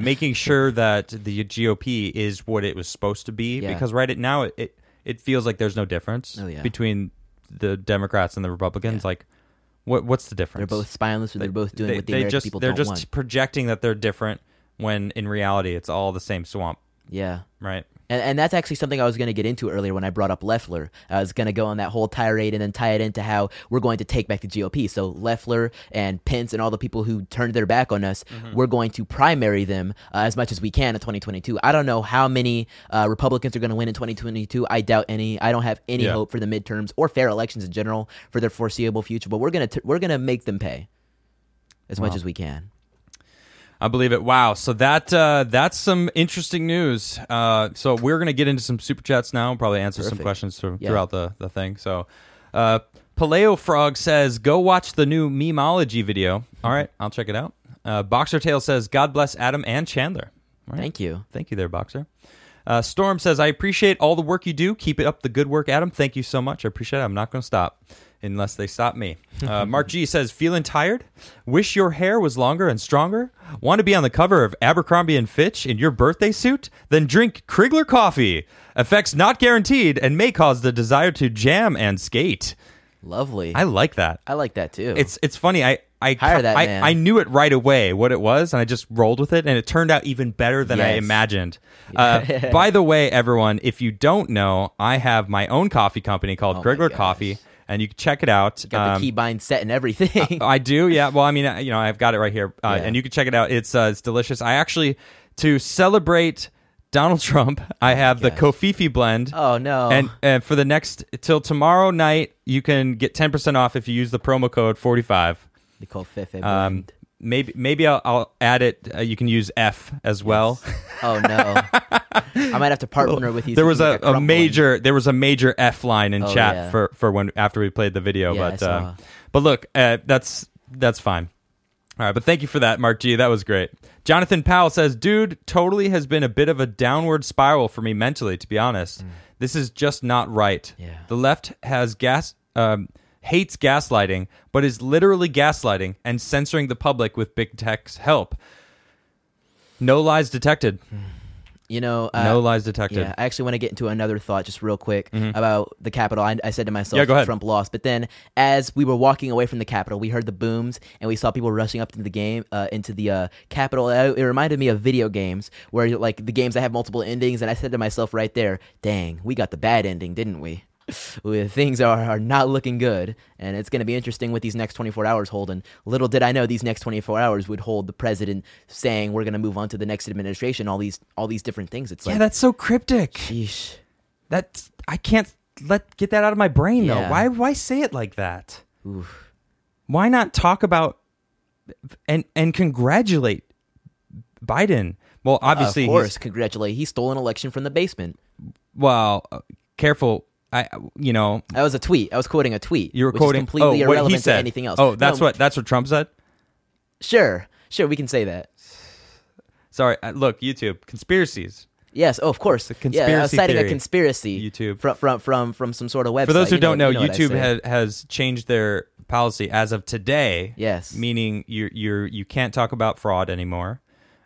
that the GOP is what it was supposed to be, Yeah. because right now it feels like there's no difference Oh, yeah. between the Democrats and the Republicans. Yeah. Like what's the difference? They're both spineless, or they're both doing what the American people they're don't just want. projecting that they're different when in reality it's all the same swamp, Yeah. right? And that's actually something I was going to get into earlier when I brought up Loeffler. I was going to go on that whole tirade and then tie it into how we're going to take back the GOP. So Loeffler and Pence and all the people who turned their back on us, we're going to primary them as much as we can in 2022. I don't know how many Republicans are going to win in 2022. I doubt any. I don't have any hope for the midterms or fair elections in general for their foreseeable future. But we're gonna make them pay as much as we can. I believe it. Wow. So that's some interesting news. So we're going to get into some super chats now. We'll probably answer some questions throughout the thing. So Paleo Frog says, go watch the new Memeology video. All right. I'll check it out. Boxer Tail says, God bless Adam and Chandler. All right. Thank you. Thank you there, Boxer. Storm says, I appreciate all the work you do. Keep it up the good work, Adam. Thank you so much. I appreciate it. I'm not going to stop unless they stop me. Mark G says, feeling tired? Wish your hair was longer and stronger? Want to be on the cover of Abercrombie & Fitch in your birthday suit? Then drink Krigler coffee. Effects not guaranteed and may cause the desire to jam and skate. Lovely. I like that. I like that too. It's funny. Hire that man. I knew it right away what it was, and I just rolled with it, and it turned out even better than I imagined. By the way, everyone, if you don't know, I have my own coffee company called Krigler Coffee, and you can check it out. Got the keybind set and everything. I do, yeah. Well, I mean, I've got it right here, and you can check it out. It's delicious. I actually, to celebrate Donald Trump. I have the gosh. Kofifi blend. Oh no. And for the next till tomorrow night, you can get 10% off if you use the promo code 45. They call Fefe blend. Maybe I'll add it. You can use F as well. Oh no. I might have to partner with you. There so was you can get a major F line in Oh, chat yeah. for when after we played the video. Yeah, I saw. But look, that's fine. All right, but thank you for that, Mark G. That was great. Jonathan Powell says, "Dude, totally has been a bit of a downward spiral for me mentally. To be honest, this is just not right. Yeah. The left has hates gaslighting, but is literally gaslighting and censoring the public with big tech's help. No lies detected. You know, No lies detected. Yeah, I actually want to get into another thought just real quick about the Capitol. I said to myself, Yeah, go ahead. Trump lost. But then as we were walking away from the Capitol, we heard the booms and we saw people rushing up into the Capitol. It reminded me of video games where like the games that have multiple endings. And I said to myself right there, dang, we got the bad ending, didn't we? Things are not looking good, and it's going to be interesting what these next 24 hours hold. And little did I know these next 24 hours would hold the president saying we're going to move on to the next administration. All these different things. It's like, That's so cryptic. sheesh. That's I can't get that out of my brain though. Yeah. Why say it like that? Oof. Why not talk about and congratulate Biden? Well, obviously, of course, congratulate. He stole an election from the basement. Careful. That was a tweet. I was quoting a tweet. You were which quoting is completely what irrelevant he said. to anything else. Oh, that's No, what Trump said. Sure, we can say that. Sorry, look, YouTube conspiracies. Yes, of course. It's a conspiracy I was citing theory. a conspiracy. YouTube. from some sort of website. For those who don't know, what I YouTube say. has changed their policy as of today. Yes. Meaning you can't talk about fraud anymore,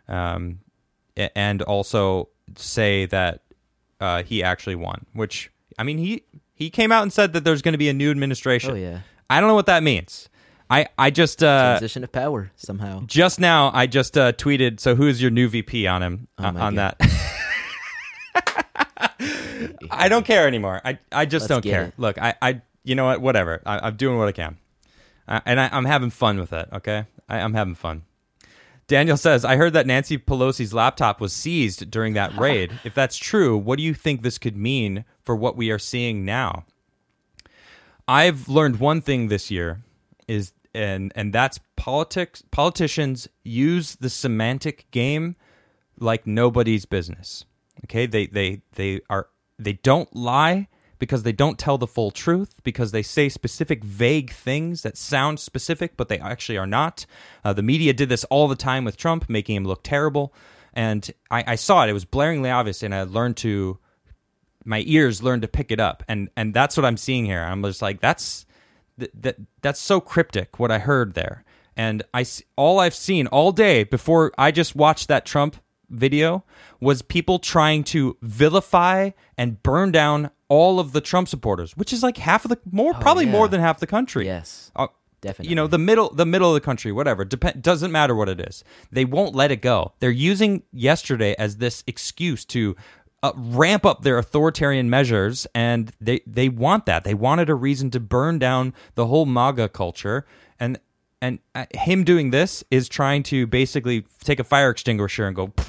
and also say that he actually won. Which I mean, he came out and said that there's going to be a new administration. Oh yeah. I don't know what that means. I just Transition of power somehow. just now I just tweeted. So who is your new VP on him Oh, my on God. that? I don't care anymore. I just Let's don't get care. it. Look, I you know what? Whatever. I'm doing what I can, and I'm having fun with it. Okay, I'm having fun. Daniel says, I heard that Nancy Pelosi's laptop was seized during that raid. If that's true, what do you think this could mean for what we are seeing now? I've learned one thing this year is and that's politicians use the semantic game like nobody's business. Okay? They don't lie because they don't tell the full truth, because they say specific vague things that sound specific, but they actually are not. The media did this all the time with Trump, making him look terrible. And I saw it. It was blaringly obvious, and my ears learned to pick it up. And that's what I'm seeing here. I'm just like, that's so cryptic, what I heard there. And all I've seen all day before I just watched that Trump video was people trying to vilify and burn down all of the Trump supporters, which is like probably yeah. more than half the country. Yes. Definitely. You know, the middle of the country, whatever. Doesn't matter what it is. They won't let it go. They're using yesterday as this excuse to ramp up their authoritarian measures, and they want that. They wanted a reason to burn down the whole MAGA culture, and him doing this is trying to basically take a fire extinguisher and go.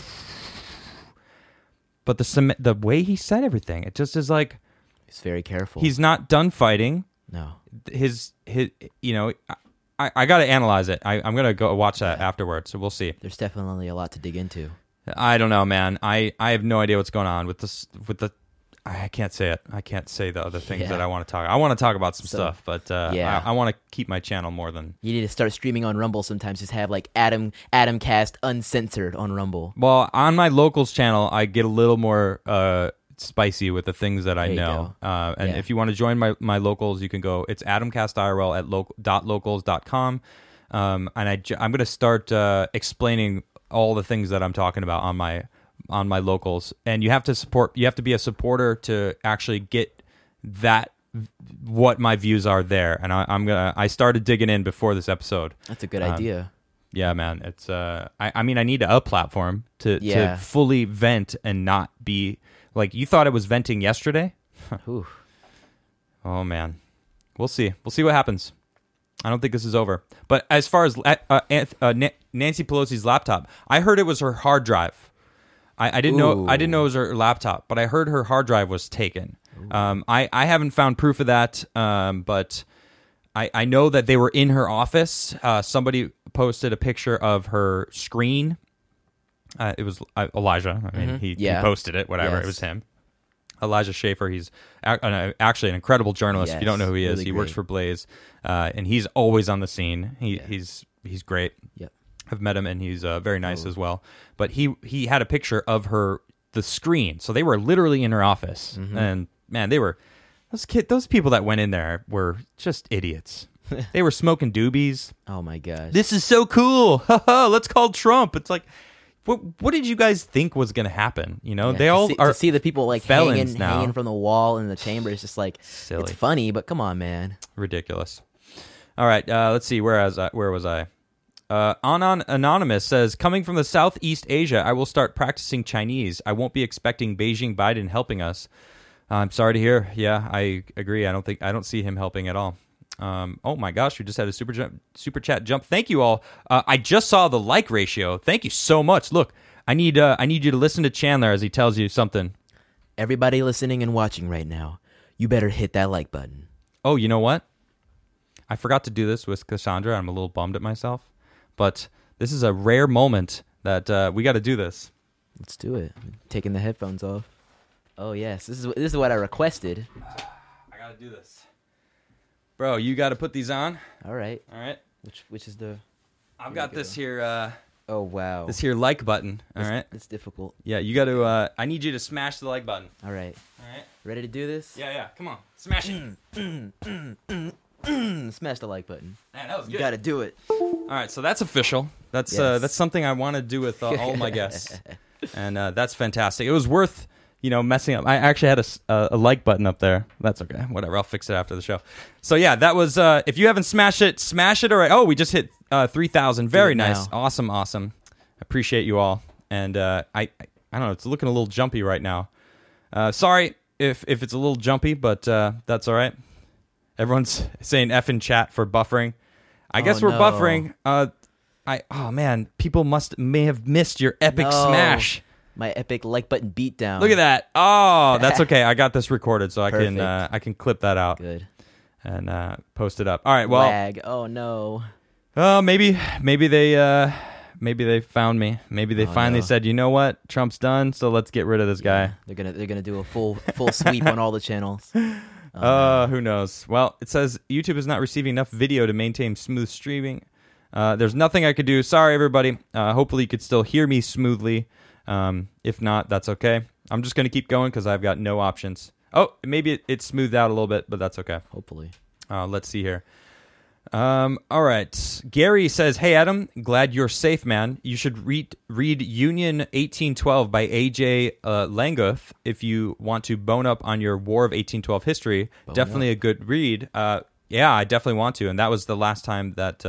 But the way he said everything, it just is like he's very careful. he's not done fighting. No. His you know, I got to analyze it. I'm gonna go watch that afterwards, so we'll see. There's definitely a lot to dig into. I don't know, man. I have no idea what's going on with the. I can't say it. I can't say the other things that I want to talk. I want to talk about some stuff, but yeah. I want to keep my channel more than. You need to start streaming on Rumble sometimes. Just have like Adam Cast uncensored on Rumble. Well, on my locals channel, I get a little more spicy with the things that I There you know. go. And Yeah. if you want to join my locals, you can go. It's AdamCastIRL at locals.com. And I'm going to start explaining all the things that I'm talking about on my locals. And you have to be a supporter to actually get that what my views are there. And I started digging in before this episode. That's a good idea. Yeah, man. It's I mean, I need a platform to Yeah. fully vent and not be like you thought it was venting yesterday. Ooh. Oh man, we'll see. We'll see what happens. I don't think this is over. But as far as Nancy Pelosi's laptop, I heard it was her hard drive. I didn't know. I didn't Ooh. know it was her laptop, but I heard her hard drive was taken. I haven't found proof of that, but I know that they were in her office. Somebody posted a picture of her screen. It was Elijah. I mean, he posted it. Whatever, Yes. it was him. Elijah Schaefer. He's actually an incredible journalist. If you don't know who he is, really he works great. for Blaze, and he's always on the scene. He's great. Yep. I've met him, and he's very nice as well. But he had a picture of the screen, so they were literally in her office, and man, they were those people that went in there were just idiots. They were smoking doobies. Oh my gosh. This is so cool. Let's call Trump. It's like, what did you guys think was going to happen? You know, Yeah, they all to are see the people like felons now. hanging from the wall in the chamber. It's just like Silly. It's funny, but come on, man. Ridiculous. All right, let's see. Where was I? Anonymous says, coming from the Southeast Asia, I will start practicing Chinese. I won't be expecting Beijing Biden helping us. I'm sorry to hear. Yeah, I agree. I don't see him helping at all. Oh my gosh, we just had a super chat jump. Thank you all. I just saw the like ratio. Thank you so much. Look, I need you to listen to Chandler as he tells you something. Everybody listening and watching right now, you better hit that like button. Oh, you know what? I forgot to do this with Cassandra. I'm a little bummed at myself. But this is a rare moment that we got to do this. Let's do it. Taking the headphones off. Oh yes, this is what I requested. I got to do this. Bro, you got to put these on. All right. All right. Which is the? I've got this here Oh wow. this here like button. All right. It's difficult. Yeah, you got to I need you to smash the like button. All right. All right. Ready to do this? Yeah. Come on. Smash it. Smash the like button. Man, that was good. You got to do it. All right, so that's official. That's Yes. that's something I want to do with all my guests. And that's fantastic. It was worth, messing up. I actually had a like button up there. That's okay. Whatever. I'll fix it after the show. So yeah, that was. If you haven't smashed it, smash it. All right. Oh, we just hit 3,000. Very nice. now. Awesome. Appreciate you all. And I don't know. It's looking a little jumpy right now. Sorry if it's a little jumpy, but that's all right. Everyone's saying F in chat for buffering. I guess we're no. buffering. Oh man, people may have missed your epic No. smash. My epic like button beatdown. Look at that. Oh, that's okay. I got this recorded, so Perfect. I can clip that out Good. and post it up. All right. Well, Lag. Oh no. maybe they found me. Maybe they finally no. said, you know what, Trump's done, so let's get rid of this guy. They're gonna do a full sweep on all the channels. Who knows? Well, it says YouTube is not receiving enough video to maintain smooth streaming. There's nothing I could do. Sorry, everybody. Hopefully you could still hear me smoothly. If not, that's okay. I'm just going to keep going because I've got no options. Oh, maybe it smoothed out a little bit, but that's okay. Hopefully. Let's see here. All right. Gary says, hey, Adam, glad you're safe, man. You should read Union 1812 by A.J. Langguth if you want to bone up on your War of 1812 history. Definitely a good read. Yeah, I definitely want to. And that was the last time that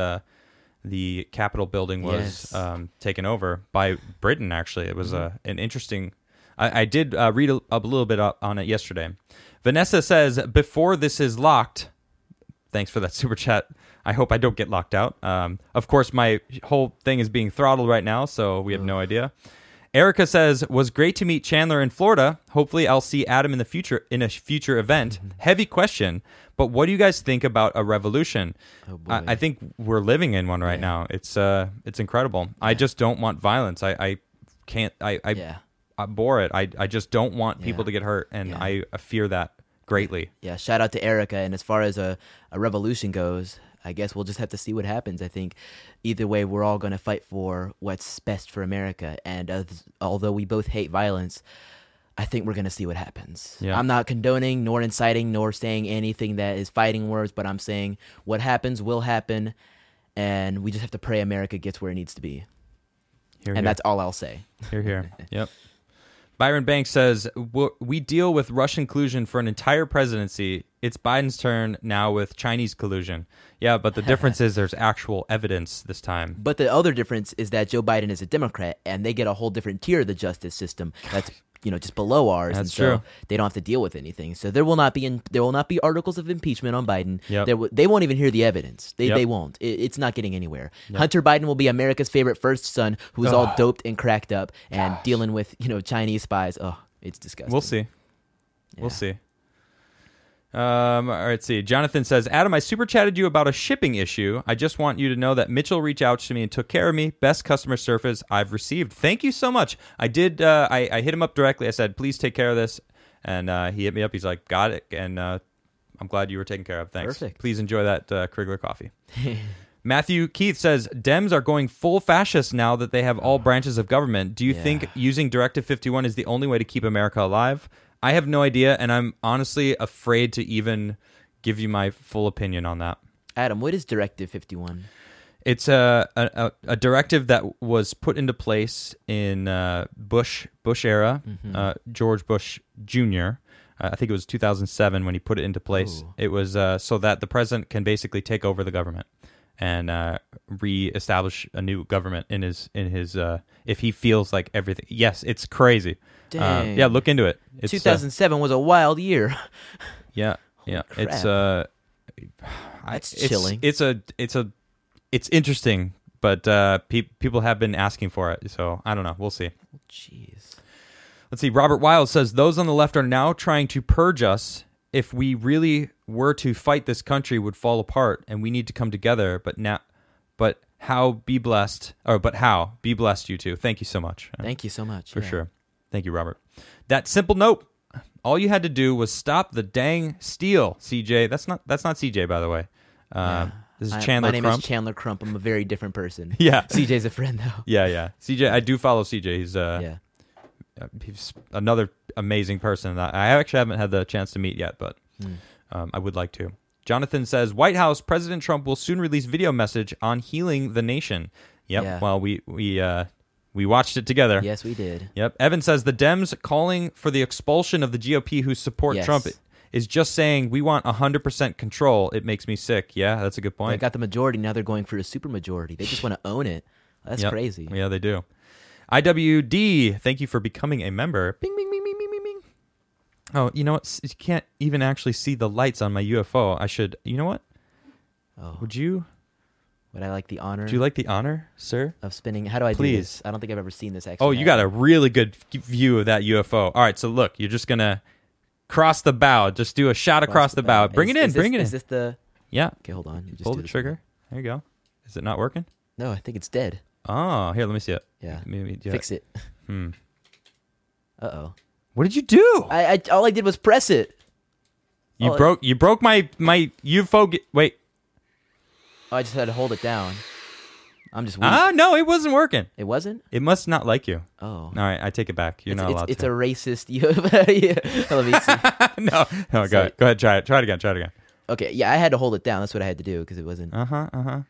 the Capitol building was taken over by Britain, actually. It was an interesting... I did read a little bit up on it yesterday. Vanessa says, before this is locked... Thanks for that super chat. I hope I don't get locked out. Of course, my whole thing is being throttled right now, so we have no idea. Erica says, was great to meet Chandler in Florida. Hopefully I'll see Adam in the future in a future event. Heavy question, but what do you guys think about a revolution? Oh, boy. I think we're living in one right now. It's incredible. I just don't want violence. I can't. I abhor it. I just don't want people to get hurt, and I fear that greatly. Yeah, shout out to Erica. And as far as a revolution goes, I guess we'll just have to see what happens. I think either way, we're all going to fight for what's best for America. And although we both hate violence, I think we're going to see what happens. Yeah. I'm not condoning nor inciting nor saying anything that is fighting words, but I'm saying what happens will happen. And we just have to pray America gets where it needs to be. Here. That's all I'll say. Here. Yep. Byron Banks says, we deal with Russian collusion for an entire presidency. It's Biden's turn now with Chinese collusion. Yeah, but the difference is there's actual evidence this time. But the other difference is that Joe Biden is a Democrat, and they get a whole different tier of the justice system that's just below ours, That's and so true. they don't have to deal with anything. So there will not be articles of impeachment on Biden. Yep. They won't even hear the evidence. Yep. They won't. It's not getting anywhere. Hunter Biden will be America's favorite first son, who's all doped and cracked up and dealing with Chinese spies. Oh, it's disgusting. We'll see. Yeah. We'll see. All right, see. Jonathan says, Adam, I super chatted you about a shipping issue. I just want you to know that Mitchell reached out to me and took care of me. Best customer service I've received. Thank you so much. I did. I hit him up directly. I said, please take care of this. And he hit me up. He's like, got it. And I'm glad you were taken care of. Thanks. Perfect. Please enjoy that Krigler coffee. Matthew Keith says, Dems are going full fascist now that they have all branches of government. Do you think using Directive 51 is the only way to keep America alive? I have no idea, and I'm honestly afraid to even give you my full opinion on that. Adam, what is Directive 51? It's a directive that was put into place in Bush era, George Bush Jr. I think it was 2007 when he put it into place. Ooh. It was so that the president can basically take over the government and reestablish a new government in his if he feels like everything. Yes, it's crazy. Dang. Yeah, look into it. It's, 2007 was a wild year. Yeah. Crap. It's chilling. It's interesting, but people have been asking for it, so I don't know. We'll see. Jeez. Let's see. Robert Wild says those on the left are now trying to purge us. If we really were to fight, this country would fall apart, and we need to come together. But how? Be blessed. Be blessed, you two. Thank you so much. Thank you so much. For sure. Thank you, Robert. That simple note. All you had to do was stop the dang steal, CJ. That's not CJ, by the way. This is Chandler My name Crump. is Chandler Crump. I'm a very different person. Yeah. CJ's a friend, though. Yeah. CJ, I do follow CJ. He's another amazing person that I actually haven't had the chance to meet yet, but I would like to. Jonathan says, White House, President Trump will soon release video message on healing the nation. Yep. Yeah. Well, we watched it together. Yes, we did. Yep. Evan says the Dems calling for the expulsion of the GOP who support Trump is just saying we want 100% control. It makes me sick. Yeah, that's a good point. They got the majority. Now they're going for a supermajority. They just want to own it. That's crazy. Yeah, they do. IWD, thank you for becoming a member. Bing, bing, bing, bing, bing, bing, bing. Oh, you know what? You can't even actually see the lights on my UFO. I should. You know what? Oh. Would you like the honor? Would you like the honor, sir? Of spinning? How do I do this? I don't think I've ever seen this actually. Oh, you got a really good view of that UFO. All right, so look, you're just gonna cross the bow. Just do a shot across the bow. Bring it in. Bring it in. Is this the? Yeah. Okay, hold on. You just pull do the this trigger. one. There you go. Is it not working? No, I think it's dead. Oh, here, let me see it. Yeah. Maybe, Fix it. Uh-oh. What did you do? I all I did was press it. You broke my UFO. Wait. Oh, I just had to hold it down. I'm just weak. No, it wasn't working. It wasn't? It must not like you. Oh. All right, I take it back. You're not allowed it's to. a racist UFO. Yeah. Let me see. No, go ahead. Try it. Try it again. Okay, yeah, I had to hold it down. That's what I had to do because it wasn't. Uh-huh.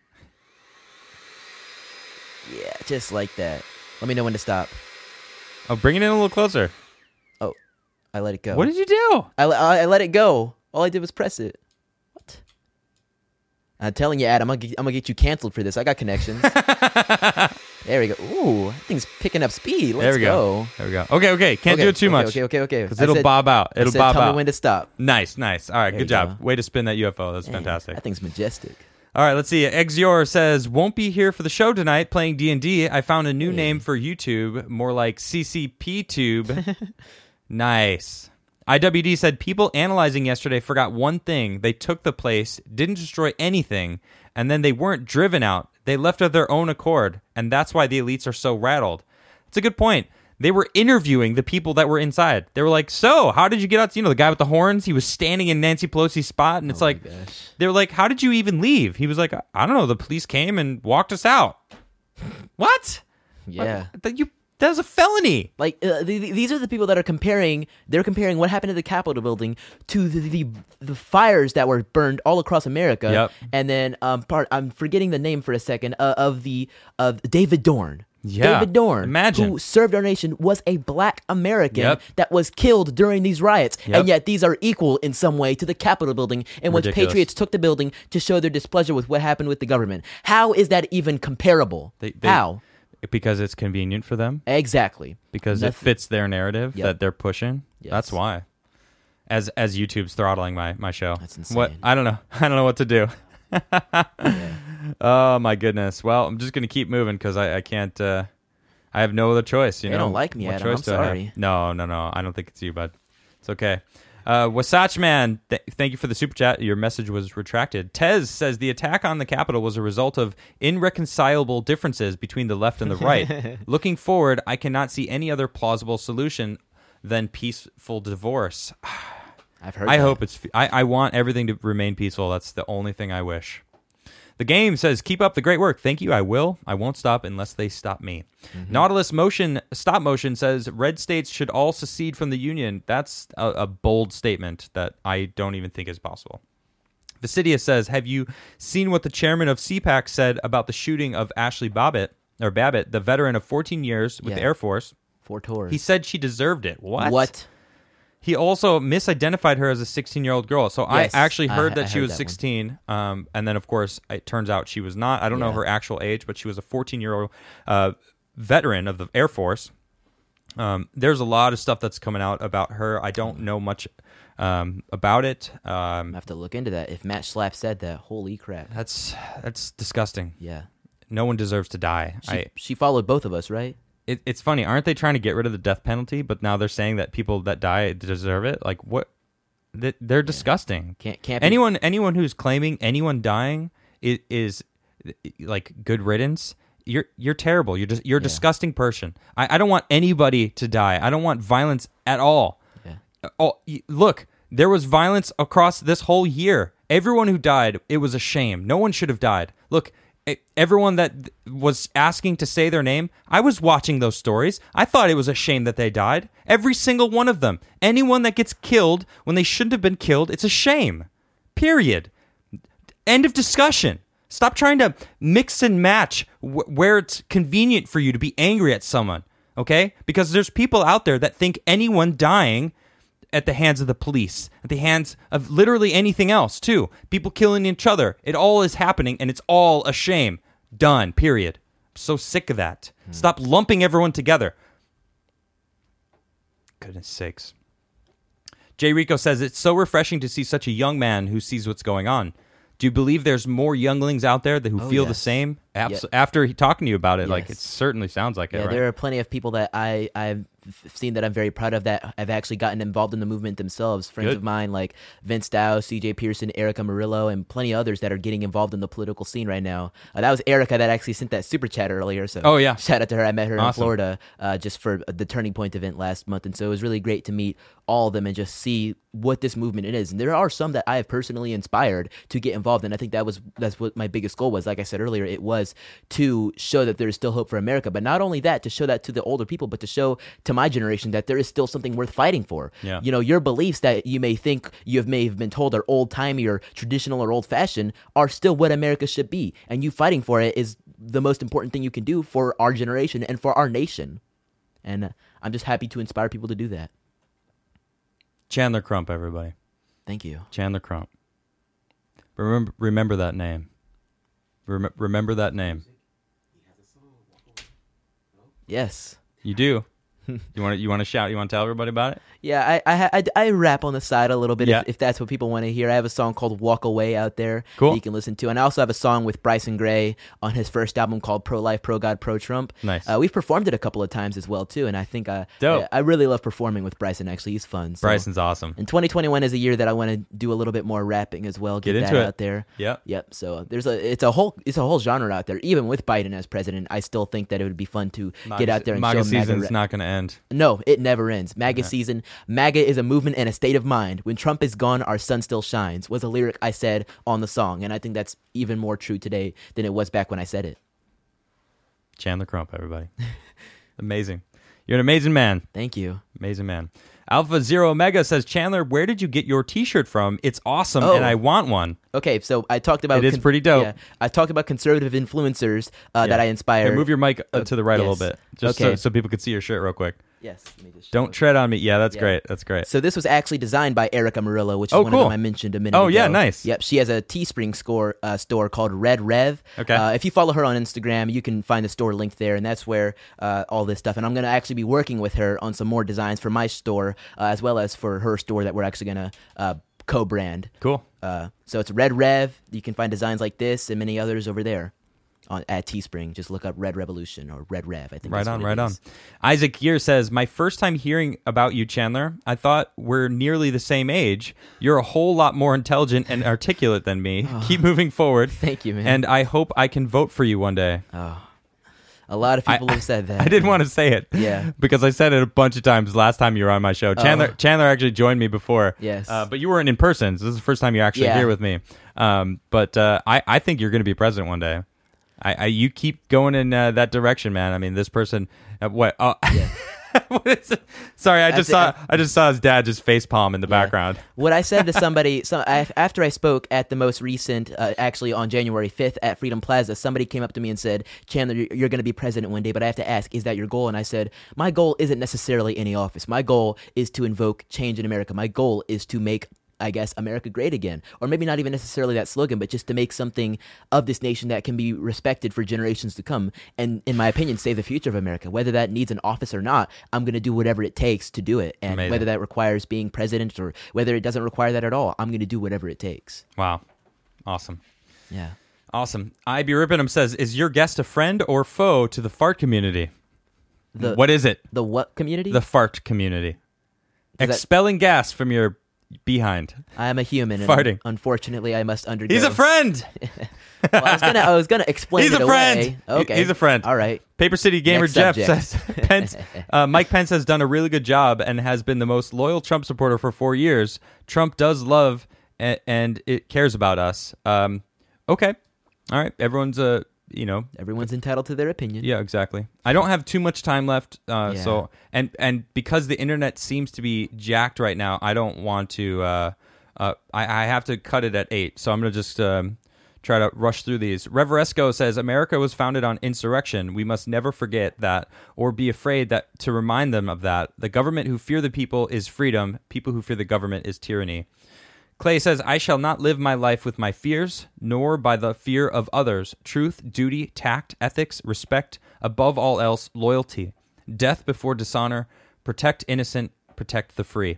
Yeah, just like that. Let me know when to stop. Oh, bring it in a little closer. Oh, I let it go. What did you do? I let it go. All I did was press it. What? I'm telling you, Adam, I'm gonna get you canceled for this. I got connections. There we go. Ooh, that thing's picking up speed. Let's go. There we go. Okay. Can't do it too much. Okay. Because it'll bob out. It'll bob out. Tell me when to stop. Nice. All right, There good you job. go. Way to spin that UFO. That's fantastic. That thing's majestic. All right, let's see. Exyor says, won't be here for the show tonight playing D&D. I found a new name for YouTube, more like CCP Tube. Nice. IWD said, people analyzing yesterday forgot one thing. They took the place, didn't destroy anything, and then they weren't driven out. They left of their own accord, and that's why the elites are so rattled. It's a good point. They were interviewing the people that were inside. They were like, so, how did you get out? You know, the guy with the horns, he was standing in Nancy Pelosi's spot, and it's like, they were like, how did you even leave? He was like, I don't know, the police came and walked us out. What? Yeah. That was a felony. Like, these are the people that are comparing, they're comparing what happened to the Capitol building to the fires that were burned all across America. Yep. And then, I'm forgetting the name for a second, of David Dorn. Yeah, David Dorn, imagine. who served our nation, was a black American Yep. that was killed during these riots. Yep. And yet these are equal in some way to the Capitol building in which Ridiculous. patriots took the building to show their displeasure with what happened with the government. How is that even comparable? How? Because it's convenient for them. Exactly. Because it fits their narrative Yep. that they're pushing. Yes. That's why. As YouTube's throttling my show. That's insane. What? I don't know. I don't know what to do. Yeah. Oh my goodness. Well, I'm just gonna keep moving because I can't. I have no other choice. You They know. don't like me, What Adam. choice I'm do I have? sorry. No. I don't think it's you, bud. It's okay. Wasatch Man, thank you for the super chat. Your message was retracted. Tez says the attack on the Capitol was a result of irreconcilable differences between the left and the right. Looking forward, I cannot see any other plausible solution than peaceful divorce. I've heard I that. hope it's. I want everything to remain peaceful. That's the only thing I wish. The game says, keep up the great work. Thank you. I will. I won't stop unless they stop me. Nautilus Motion Stop Motion says, red states should all secede from the Union. That's a bold statement that I don't even think is possible. Vicidia says, have you seen what the chairman of CPAC said about the shooting of Ashley Babbitt, the veteran of 14 years with the Air Force? 4 tours. He said she deserved it. What? He also misidentified her as a 16-year-old girl. So Yes, I actually heard I that she heard was that 16. And then, of course, it turns out she was not. I don't know Yeah. her actual age, but she was a 14-year-old veteran of the Air Force. There's a lot of stuff that's coming out about her. I don't know much about it. I have to look into that. If Matt Schlapp said that, holy crap. That's disgusting. Yeah. No one deserves to die. She followed both of us, right? It's funny. Aren't they trying to get rid of the death penalty? But now they're saying that people that die deserve it. Like what? They're disgusting. Can't be- anyone who's claiming anyone dying is like good riddance. You're terrible. You're a disgusting person. I don't want anybody to die. I don't want violence at all. Yeah. Look, there was violence across this whole year. Everyone who died, it was a shame. No one should have died. Look, everyone that was asking to say their name, I was watching those stories. I thought it was a shame that they died. Every single one of them. Anyone that gets killed when they shouldn't have been killed, it's a shame. Period. End of discussion. Stop trying to mix and match where it's convenient for you to be angry at someone, okay? Because there's people out there that think anyone dying at the hands of the police, at the hands of literally anything else, too. People killing each other. It all is happening, and it's all a shame. Done. Period. I'm so sick of that. Stop lumping everyone together. Goodness sakes. Jay Rico says, it's so refreshing to see such a young man who sees what's going on. Do you believe there's more younglings out there who feel the yes. same? Yep. After talking to you about it, like Yes. it certainly sounds like it, Yeah, right? there are plenty of people that I've seen that I'm very proud of that have actually gotten involved in the movement themselves. Friends Good. of mine like Vince Dow, CJ Pearson, Erica Murillo, and plenty of others that are getting involved in the political scene right now. That was Erica that actually sent that super chat earlier. So Oh, yeah. shout out to her. I met her in Awesome. Florida just for the Turning Point event last month, and so it was really great to meet all of them and just see what this movement is. And there are some that I have personally inspired to get involved, and I think that's what my biggest goal was. Like I said earlier, it was to show that there is still hope for America, but not only that, to show that to the older people, but to show to my generation that there is still something worth fighting for. Yeah. You know, your beliefs that you may think may have been told are old-timey or traditional or old-fashioned are still what America should be, and you fighting for it is the most important thing you can do for our generation and for our nation. And I'm just happy to inspire people to do that. Chandler Crump, everybody. Thank you. Chandler Crump. Remember that name. Remember that name. Yes. You do. You want to shout? You want to tell everybody about it? Yeah, I rap on the side a little bit Yeah. if that's what people want to hear. I have a song called Walk Away out there Cool. that you can listen to. And I also have a song with Bryson Gray on his first album called Pro Life, Pro God, Pro Trump. Nice. We've performed it a couple of times as well, too. And I think Dope. I really love performing with Bryson, actually. He's fun. So. Bryson's awesome. And 2021 is a year that I want to do a little bit more rapping as well. Get Get into that it. out there. Yep. Yep. So it's a whole genre out there. Even with Biden as president, I still think that it would be fun to get out there and MAGA show MAGA season's rap. not going to end. No, it never ends. MAGA season. MAGA is a movement and a state of mind. When Trump is gone, our sun still shines, was a lyric I said on the song. And I think that's even more true today than it was back when I said it. Chandler Crump, everybody. Amazing. You're an amazing man. Thank you. Amazing man. Alpha Zero Omega says, Chandler, where did you get your T-shirt from? It's awesome, Oh. and I want one. Okay, so I talked about... It is pretty dope. Yeah, I talked about conservative influencers that I inspired. Hey, move your mic to the right a yes. little bit, just Okay. so people could see your shirt real quick. Yes. Let me just Don't show tread on me. Yeah, that's Yeah. great. That's great. So this was actually designed by Erica Murillo, which is Oh, one cool. of them I mentioned a minute ago. Oh, yeah, nice. Yep, she has a Teespring store called Red Rev. Okay. If you follow her on Instagram, you can find the store linked there, and that's where all this stuff. And I'm going to actually be working with her on some more designs for my store, as well as for her store that we're actually going to co-brand. Cool. So it's Red Rev. You can find designs like this and many others over there. At Teespring, just look up Red Revolution or Red Rev. I think Right that's on, what it right on. is. Isaac Gear says, my first time hearing about you, Chandler, I thought we're nearly the same age. You're a whole lot more intelligent and articulate than me. Keep moving forward. Thank you, man. And I hope I can vote for you one day. A lot of people have said that. I didn't want to say it. Yeah. Because I said it a bunch of times last time you were on my show. Chandler actually joined me before. Yes. But you weren't in person. So this is the first time you're actually Yeah. here with me. But I think you're going to be president one day. You keep going in that direction, man. I mean, this person, what? Oh, what is it? Sorry, I just saw his dad just face palm in the background. What I said to somebody, after I spoke at the most recent, actually on January 5th at Freedom Plaza, somebody came up to me and said, Chandler, you're going to be president one day, but I have to ask, is that your goal? And I said, my goal isn't necessarily any office. My goal is to invoke change in America. My goal is to make, I guess, America great again. Or maybe not even necessarily that slogan, but just to make something of this nation that can be respected for generations to come. And in my opinion, save the future of America. Whether that needs an office or not, I'm going to do whatever it takes to do it. And Amazing. whether that requires being president or whether it doesn't require that at all, I'm going to do whatever it takes. Wow. Awesome. Yeah. Awesome. I.B. Rippenham says, is your guest a friend or foe to the fart community? What is it? The what community? The fart community. that- Expelling gas from your behind. I am a human. And Farting. unfortunately, I must undergo. He's a friend. Well, I was gonna explain He's it a friend. away. Okay. He's a friend. All right. Paper City Gamer Next Jeff subject. says Mike Pence has done a really good job and has been the most loyal Trump supporter for 4 years. Trump does love and it cares about us. Okay. All right. Everyone's Everyone's entitled to their opinion. yeah, exactly. I don't have too much time left, Yeah. so and because the internet seems to be jacked right now, I don't want to. I have to cut it at 8, so I'm gonna just try to rush through these. Reveresco says America was founded on insurrection. We must never forget that, or be afraid that to remind them of that. The government who fear the people is freedom. People who fear the government is tyranny. Clay says, I shall not live my life with my fears, nor by the fear of others. Truth, duty, tact, ethics, respect, above all else, loyalty. Death before dishonor. Protect innocent, protect the free.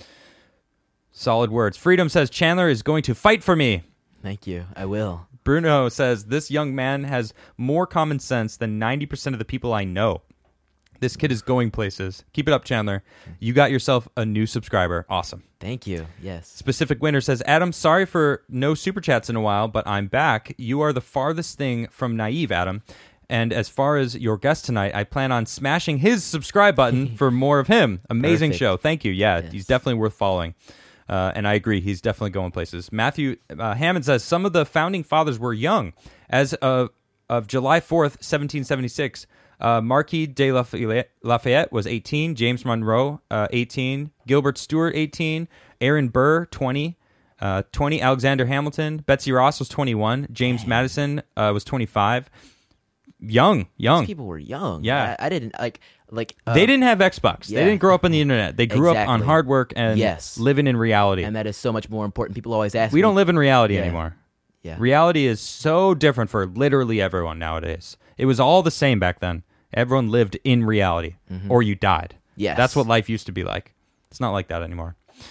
Solid words. Freedom says, Chandler is going to fight for me. Thank you. I will. Bruno says, this young man has more common sense than 90% of the people I know. This kid is going places. Keep it up, Chandler. You got yourself a new subscriber. Awesome. Thank you. Yes. Specific Winner says, Adam, sorry for no super chats in a while, but I'm back. You are the farthest thing from naive, Adam. And as far as your guest tonight, I plan on smashing his subscribe button for more of him. Amazing Perfect. show. Thank you. Yeah, Yes. he's definitely worth following. And I agree. He's definitely going places. Matthew Hammond says, some of the founding fathers were young. As of July 4th, 1776, Marquis de Lafayette was 18, James Monroe, 18, Gilbert Stuart, 18, Aaron Burr, 20, 20, Alexander Hamilton, Betsy Ross was 21, James Madison was 25. Young. These people were young. Yeah. I didn't like. They didn't have Xbox. yeah. They didn't grow up on the internet. They grew up on Exactly. hard work and Yes. living in reality. and that is so much more important. People always ask. We me, don't live in reality Yeah. anymore. Yeah. Reality is so different for literally everyone nowadays. It was all the same back then. Everyone lived in reality, or you died. Yes. That's what life used to be like. It's not like that anymore.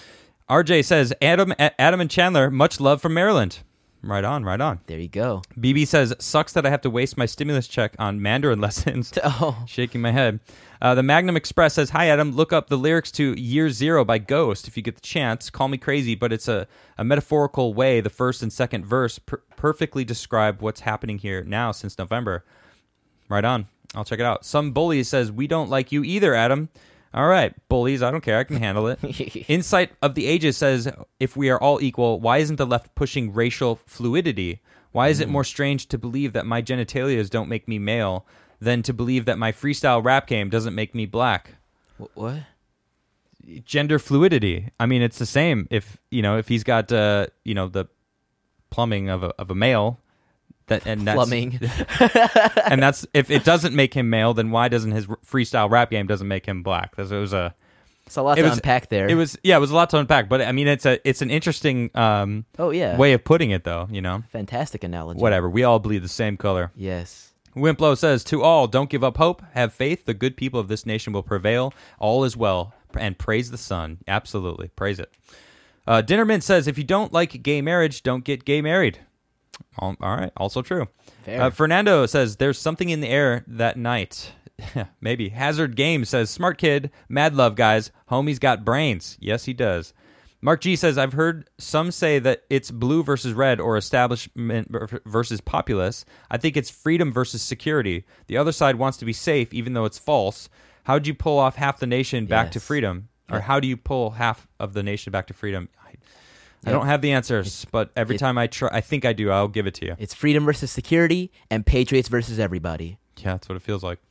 RJ says, Adam and Chandler, much love from Maryland. Right on, right on. There you go. BB says, sucks that I have to waste my stimulus check on Mandarin lessons. Oh. Shaking my head. The Magnum Express says, hi, Adam. Look up the lyrics to Year Zero by Ghost if you get the chance. Call me crazy, but it's a metaphorical way. The first and second verse perfectly describe what's happening here now since November. Right on. I'll check it out. Some bully says, we don't like you either, Adam. All right, bullies, I don't care. I can handle it. Insight of the Ages says, if we are all equal, why isn't the left pushing racial fluidity? Why is it more strange to believe that my genitalias don't make me male than to believe that my freestyle rap game doesn't make me black? What? Gender fluidity. I mean, it's the same. If he's got the plumbing of a male, That's Plumbing. and that's if it doesn't make him male, then why doesn't his freestyle rap game doesn't make him black? It was a It's a lot to unpack there. It was a lot to unpack, but I mean it's an interesting way of putting it though, you know. Fantastic analogy. Whatever. We all bleed the same color. Yes. Wimplo says, to all, don't give up hope. Have faith. The good people of this nation will prevail. All is well. And praise the sun. Absolutely. Praise it. Dinnermint says, if you don't like gay marriage, don't get gay married. All right. Also true. Fair. Fernando says, there's something in the air that night. Maybe. Hazard Games says, smart kid. Mad love, guys. Homie's got brains. Yes, he does. Mark G says, I've heard some say that it's blue versus red or establishment versus populace. I think it's freedom versus security. The other side wants to be safe, even though it's false. How do you pull off half the nation back to freedom? Or how do you pull half of the nation back to freedom? I don't have the answers, but every time I try, I think I do. I'll give it to you. It's freedom versus security and patriots versus everybody. Yeah, that's what it feels like.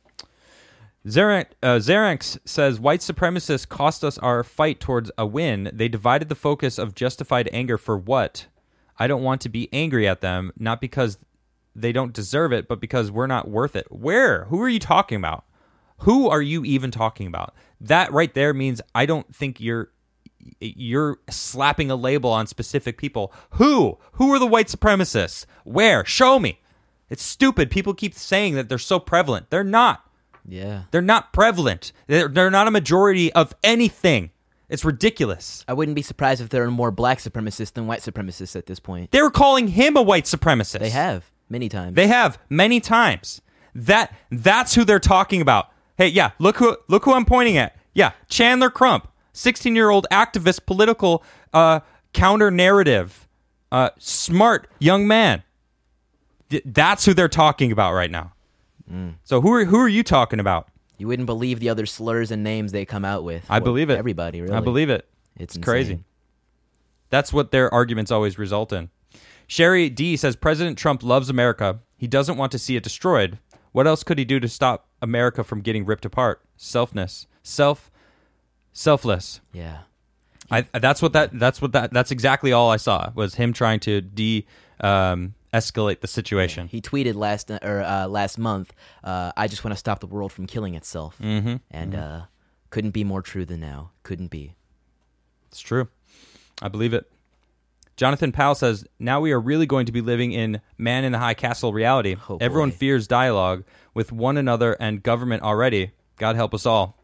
Xeranx says, white supremacists cost us our fight towards a win. They divided the focus of justified anger for what? I don't want to be angry at them, not because they don't deserve it, but because we're not worth it. Where? Who are you talking about? Who are you even talking about? That right there means I don't think you're slapping a label on specific people. Who? Who are the white supremacists? Where? Show me. It's stupid. People keep saying that they're so prevalent. They're not. Yeah. They're not prevalent. They're not a majority of anything. It's ridiculous. I wouldn't be surprised if there are more black supremacists than white supremacists at this point. They were calling him a white supremacist. They have many times. They have many times. That's who they're talking about. Hey, yeah, look who I'm pointing at. Yeah, Chandler Crump, 16-year-old activist, political counter narrative, smart young man. That's who they're talking about right now. So who are you talking about? You wouldn't believe the other slurs and names they come out with. I believe it. Everybody, really. I believe it. It's crazy. That's what their arguments always result in. Sherry D says, President Trump loves America. He doesn't want to see it destroyed. What else could he do to stop America from getting ripped apart? Selfless. Yeah. That's exactly all I saw was him trying to escalate the situation. Yeah. He tweeted last month, I just want to stop the world from killing itself. Mm-hmm. And couldn't be more true than now. Couldn't be. It's true. I believe it. Jonathan Powell says, now we are really going to be living in man in the high castle reality. Oh, everyone boy. fears dialogue with one another and government already. God help us all.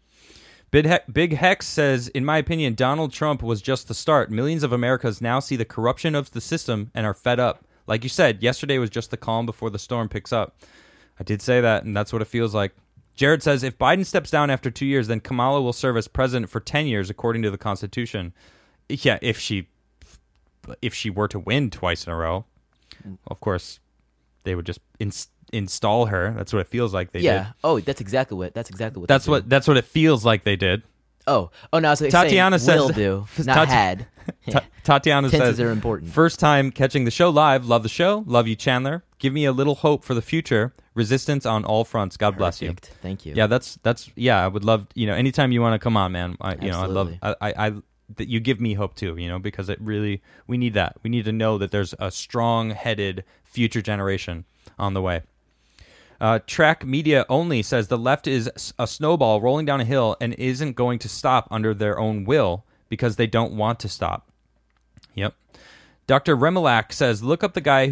Big Hex says, in my opinion, Donald Trump was just the start. Millions of Americans now see the corruption of the system and are fed up. Like you said, yesterday was just the calm before the storm picks up. I did say that, and that's what it feels like. Jared says, if Biden steps down after 2 years, then Kamala will serve as president for 10 years, according to the Constitution. Yeah, if she were to win twice in a row, of course, they would just install her. That's what it feels like they did. Yeah. Oh, that's exactly what. That's what it feels like they did. Oh, no. I was Tatiana saying says, will do, not had. Tatiana Tenses says, are important. First time catching the show live. Love the show. Love you, Chandler. Give me a little hope for the future. Resistance on all fronts. God bless you. Thank you. Yeah, that's I would love, anytime you want to come on, man. I love that you give me hope too, because we need that. We need to know that there's a strong-headed future generation on the way. Track Media Only says the left is a snowball rolling down a hill and isn't going to stop under their own will because they don't want to stop. Yep. Dr. Remilak says, look up the guy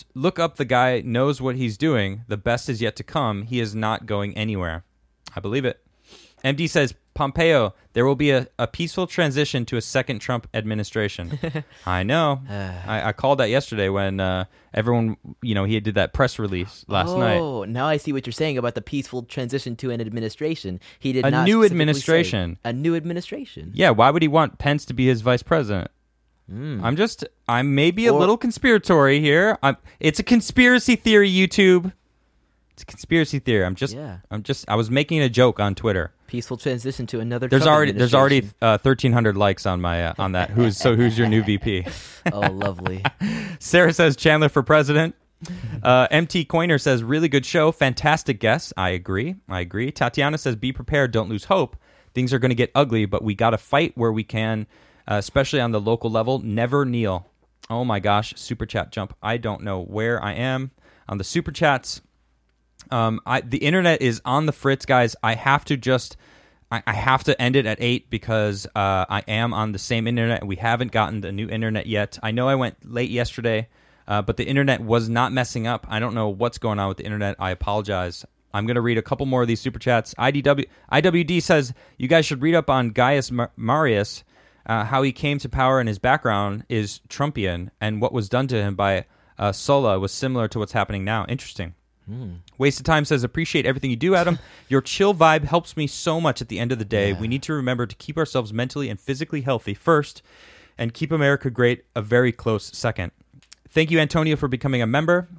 knows what he's doing. The best is yet to come. He is not going anywhere. I believe it. MD says, Pompeo, there will be a peaceful transition to a second Trump administration. I know. I called that yesterday when everyone, he did that press release last night. Oh, now I see what you're saying about the peaceful transition to an administration. He did not a new specifically administration. say a new administration. Yeah, why would he want Pence to be his vice president? I'm maybe a little conspiratory here. It's a conspiracy theory, YouTube. It's a conspiracy theory. I was making a joke on Twitter. Peaceful transition to another. There's already 1,300 likes on my on that. Who's your new VP? Oh, lovely. Sarah says Chandler for president. MT Coiner says really good show, fantastic guests. I agree. Tatiana says be prepared, don't lose hope. Things are going to get ugly, but we got to fight where we can, especially on the local level. Never kneel. Oh my gosh, super chat jump. I don't know where I am on the super chats. The internet is on the fritz, guys. I have to end it at 8 because I am on the same internet. We haven't gotten the new internet yet. I know I went late yesterday, but the internet was not messing up. I don't know what's going on with the internet. I apologize. I'm going to read a couple more of these super chats. IWD says, you guys should read up on Gaius Marius, how he came to power and his background is Trumpian, and what was done to him by Sulla was similar to what's happening now. Interesting. Waste of Time says, appreciate everything you do, Adam. Your chill vibe helps me so much at the end of the day. We need to remember to keep ourselves mentally and physically healthy first and keep America great a very close second. Thank you, Antonio, for becoming a member.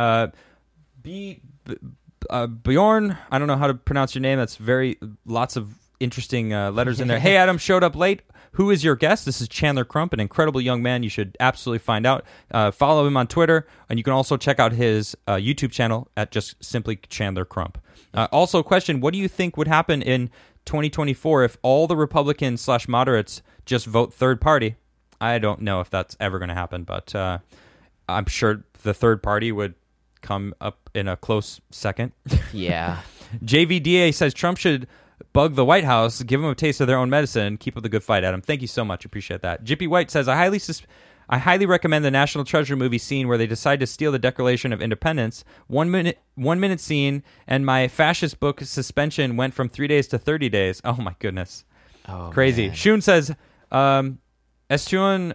Bjorn, I don't know how to pronounce your name. That's lots of interesting letters in there. Hey, Adam, showed up late. Who is your guest? This is Chandler Crump, an incredible young man. You should absolutely find out. Follow him on Twitter, and you can also check out his YouTube channel at just simply Chandler Crump. Also, question, what do you think would happen in 2024 if all the Republicans/moderates just vote third party? I don't know if that's ever going to happen, but I'm sure the third party would come up in a close second. Yeah. JVDA says Trump should bug the White House, give them a taste of their own medicine. Keep up the good fight, Adam. Thank you so much. Appreciate that. Jippy White says, I highly recommend the National Treasure movie scene where they decide to steal the Declaration of Independence. 1 minute scene, and my fascist book suspension went from 3 days to 30 days. Oh my goodness. Oh, crazy. Man. Shun says, Estuan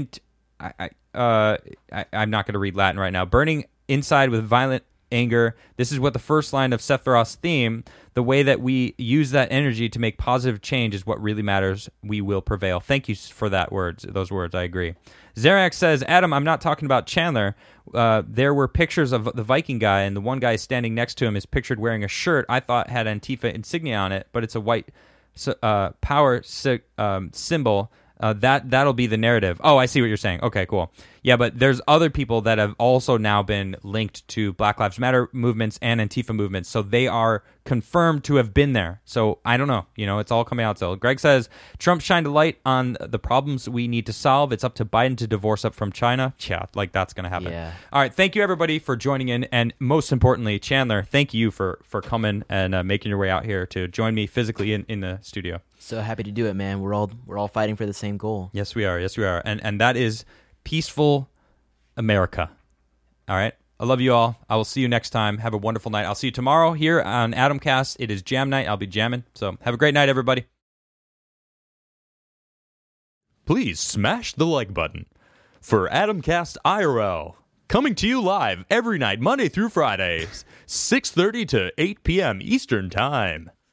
I'm not going to read Latin right now. Burning inside with violent anger. This is what the first line of Sephiroth's theme, the way that we use that energy to make positive change is what really matters. We will prevail. Thank you for those words. I agree. Zarak says, Adam, I'm not talking about Chandler. There were pictures of the Viking guy, and the one guy standing next to him is pictured wearing a shirt I thought had Antifa insignia on it, but it's a white power symbol. That'll be the narrative. Oh, I see what you're saying. Okay, cool. Yeah, but there's other people that have also now been linked to Black Lives Matter movements and Antifa movements, so they are confirmed to have been there. So I don't know. It's all coming out still. Greg says, Trump shined a light on the problems we need to solve. It's up to Biden to divorce up from China. Yeah, that's going to happen. Yeah. All right, thank you, everybody, for joining in. And most importantly, Chandler, thank you for coming and making your way out here to join me physically in the studio. So happy to do it, man. We're all fighting for the same goal. Yes, we are. And that is peaceful America. All right. I love you all. I will see you next time. Have a wonderful night. I'll see you tomorrow here on Adamcast. It is jam night. I'll be jamming. So have a great night, everybody. Please smash the like button for Adamcast IRL. Coming to you live every night, Monday through Fridays, 6:30 to 8 p.m. Eastern Time.